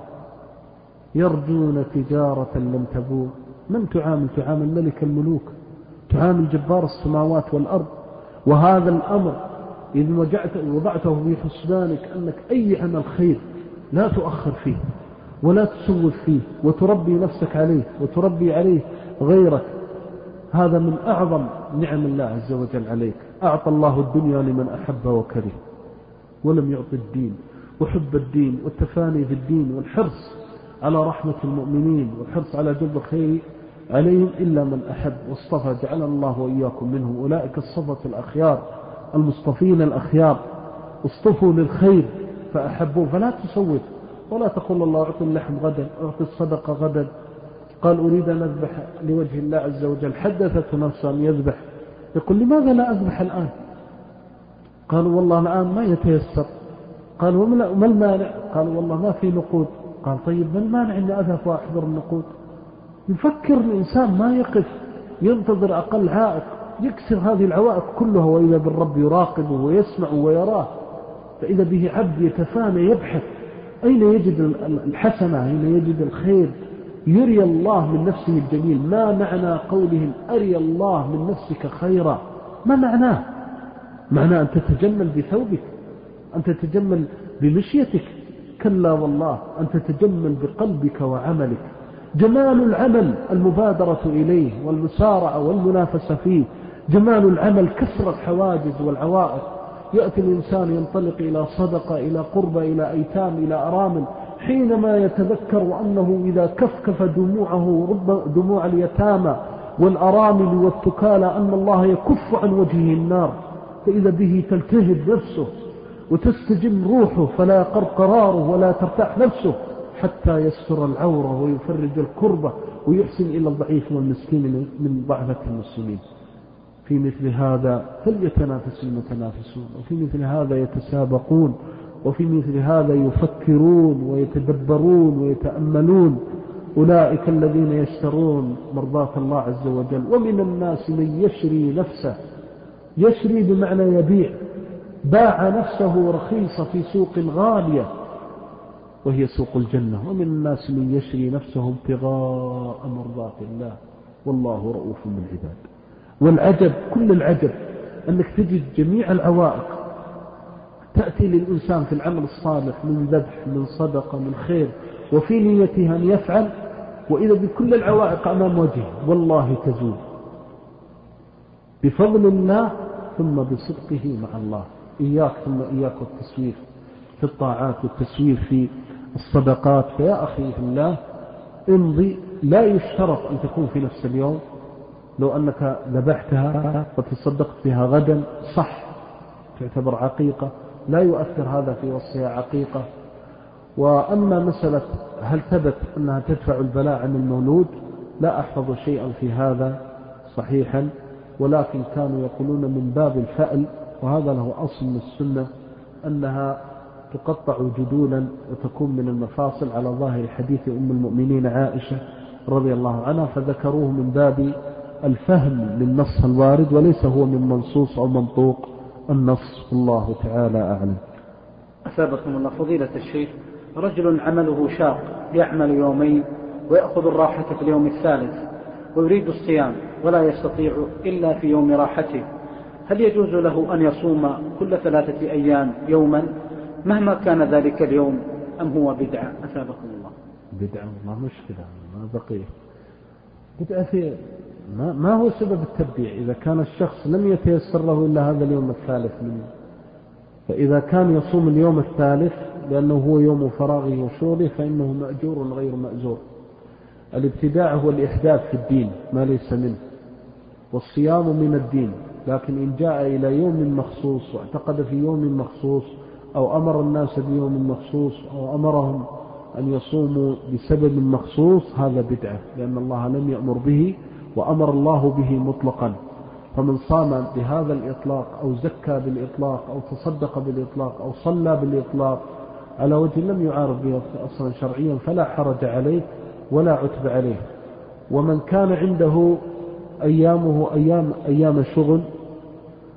يرجون تجارة لن تبور. من تعامل؟ تعامل ملك الملوك، تعامل جبار السماوات والأرض. وهذا الأمر إذ وضعته في حسبانك أنك أي عمل خير لا تؤخر فيه ولا تسوف فيه، وتربي نفسك عليه وتربي عليه غيرك. هذا من أعظم نعم الله عز وجل عليك. أعطى الله الدنيا لمن أحب وكره، ولم يعطي الدين وحب الدين والتفاني في الدين والحرص على رحمة المؤمنين والحرص على جلب الخير عليهم إلا من أحب واصطفى. جعلنا الله وإياكم منهم. أولئك الصفة الأخيار المصطفين الأخيار، اصطفوا للخير فأحبوه. فلا تسوف ولا تقول الله أعطي اللحم غدا، أعطي الصدقة غدا. قال أريد أن أذبح لوجه الله عز وجل، حدثته نفسه أن يذبح، يقول لماذا لا أذبح الآن؟ قالوا والله الآن ما يتيسر. قالوا ما المانع؟ قالوا والله ما في نقود. قال طيب ما المانع أن أذهب وأحضر النقود؟ يفكر الإنسان، ما يقف ينتظر أقل عائق يكسر هذه العوائق كلها، وإذا بالرب يراقبه ويسمع ويراه. فإذا به عبد يتفانى يبحث أين يجد الحسنة، أين يجد الخير، يري الله من نفسه الجميل. ما معنى قولهم أري الله من نفسك خيرا؟ ما معناه؟ معناه أن تتجمل بثوبك، أن تتجمل بمشيتك. كلا والله، أن تتجمل بقلبك وعملك. جمال العمل المبادرة إليه والمسارعة والمنافسة فيه. جمال العمل كسر الحواجز والعوائق. يأتي الإنسان ينطلق إلى صدقة، إلى قربة، إلى أيتام، إلى أرامل، حينما يتذكر أنه إذا كفكف دموعه دموع اليتامى والأرامل والتكالى أن الله يكف عن وجهه النار، فإذا به تلتهب نفسه وتستجم روحه، فلا يقر قراره ولا ترتاح نفسه حتى يستر العورة ويفرج الكربة ويحسن إلى الضعيف والمسكين من ضعفة المسلمين. في مثل هذا فليتنافس المتنافسون، وفي مثل هذا يتسابقون، وفي مثل هذا يفكرون ويتدبرون ويتأملون. أولئك الذين يشترون مرضاة الله عز وجل. ومن الناس من يشري نفسه، يشري بمعنى يبيع، باع نفسه رخيصة في سوق غالية وهي سوق الجنة. ومن الناس من يشري نفسه ابتغاء مرضات الله والله رؤوف بالعباد. والعجب كل العجب أنك تجد جميع العوائق تأتي للإنسان في العمل الصالح من ذبح، من صدقة، من خير، وفي نيته أن يفعل، وإذا بكل العوائق أمام وجهه والله تزول بفضل الله ثم بصدقه مع الله. إياك ثم إياك التسويف في الطاعات والتسويف في الصدقات. فيا أخي في الله امضي. لا يشترط أن تكون في نفس اليوم. لو أنك ذبحتها وتصدقت بها غدا صح، تعتبر عقيقة، لا يؤثر هذا في وصفها عقيقة. وأما مسألة هل ثبت أنها تدفع البلاء عن المولود، لا أحفظ شيئا في هذا صحيحا، ولكن كانوا يقولون من باب الفأل، وهذا له أصل من السنة، أنها تقطع جدولا وتكون من المفاصل على ظاهر حديث أم المؤمنين عائشة رضي الله عنها، فذكروه من باب الفهم للنص الوارد، وليس هو من منصوص أو منطوق النص. الله تعالى أعلم. أثابكم الله. فضيلة الشيخ، رجل عمله شاق، يعمل يومين ويأخذ الراحة في اليوم الثالث ويريد الصيام ولا يستطيع إلا في يوم راحته، هل يجوز له أن يصوم كل 3 أيام يوما مهما كان ذلك اليوم، أم هو بدعة؟ أثابكم الله. بدعة ما مشكلة، ما بقيه بدعة. ما هو سبب التبديع؟ إذا كان الشخص لم يتيسر له إلا هذا اليوم الثالث منه، فإذا كان يصوم اليوم الثالث لأنه هو يوم فراغه وشغله فإنه مأجور غير مأزور. الابتداع هو الإحداث في الدين ما ليس منه، والصيام من الدين، لكن إن جاء إلى يوم مخصوص واعتقد في يوم مخصوص أو أمر الناس بيوم مخصوص أو أمرهم أن يصوموا بسبب مخصوص، هذا بدعة، لأن الله لم يأمر به وأمر الله به مطلقا. فمن صام بهذا الإطلاق أو زكى بالإطلاق أو تصدق بالإطلاق أو صلى بالإطلاق على وجه لم يعارض به أصلا شرعيا فلا حرج عليه ولا عتب عليه. ومن كان عنده أيامه أيام شغل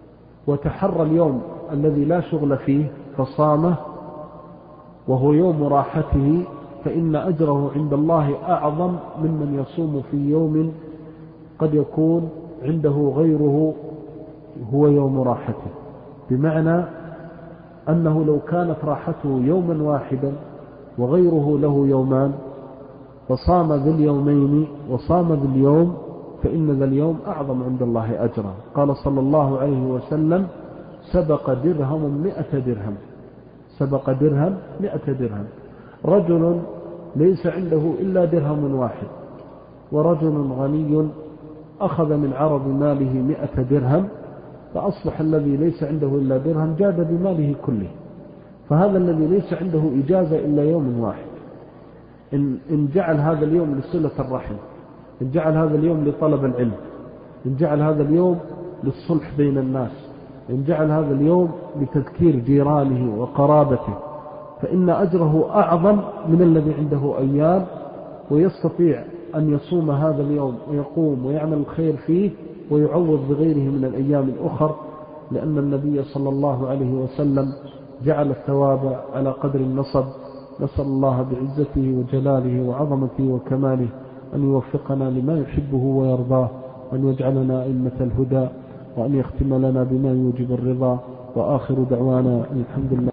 وتحرى اليوم الذي لا شغل فيه فصامه وهو يوم راحته، فإن أجره عند الله أعظم ممن يصوم في يوم قد يكون عنده غيره هو يوم راحته. بمعنى أنه لو كانت راحته يوما واحدا وغيره له يومان فصام ذي اليومين وصام ذي اليوم، فإن ذا اليوم أعظم عند الله أجرا. قال صلى الله عليه وسلم: سبق درهم 100 درهم. سبق درهم 100 درهم. رجل ليس عنده إلا درهم واحد، ورجل غني أخذ من عرض ماله 100 درهم، فأصبح الذي ليس عنده إلا درهم جاد بماله كله. فهذا الذي ليس عنده إجازة إلا يوم واحد، إن جعل هذا اليوم لصلة الرحم، إن جعل هذا اليوم لطلب العلم، إن جعل هذا اليوم للصلح بين الناس، إن جعل هذا اليوم لتذكير جيرانه وقرابته، فإن أجره أعظم من الذي عنده أيام ويستطيع أن يصوم هذا اليوم ويقوم ويعمل الخير فيه ويعوض بغيره من الأيام الأخر، لأن النبي صلى الله عليه وسلم جعل الثواب على قدر النصب. نسأل الله بعزته وجلاله وعظمته وكماله أن يوفقنا لما يحبه ويرضاه، وأن يجعلنا أئمة الهدى، وأن يختم لنا بما يوجب الرضا. وآخر دعوانا الحمد لله.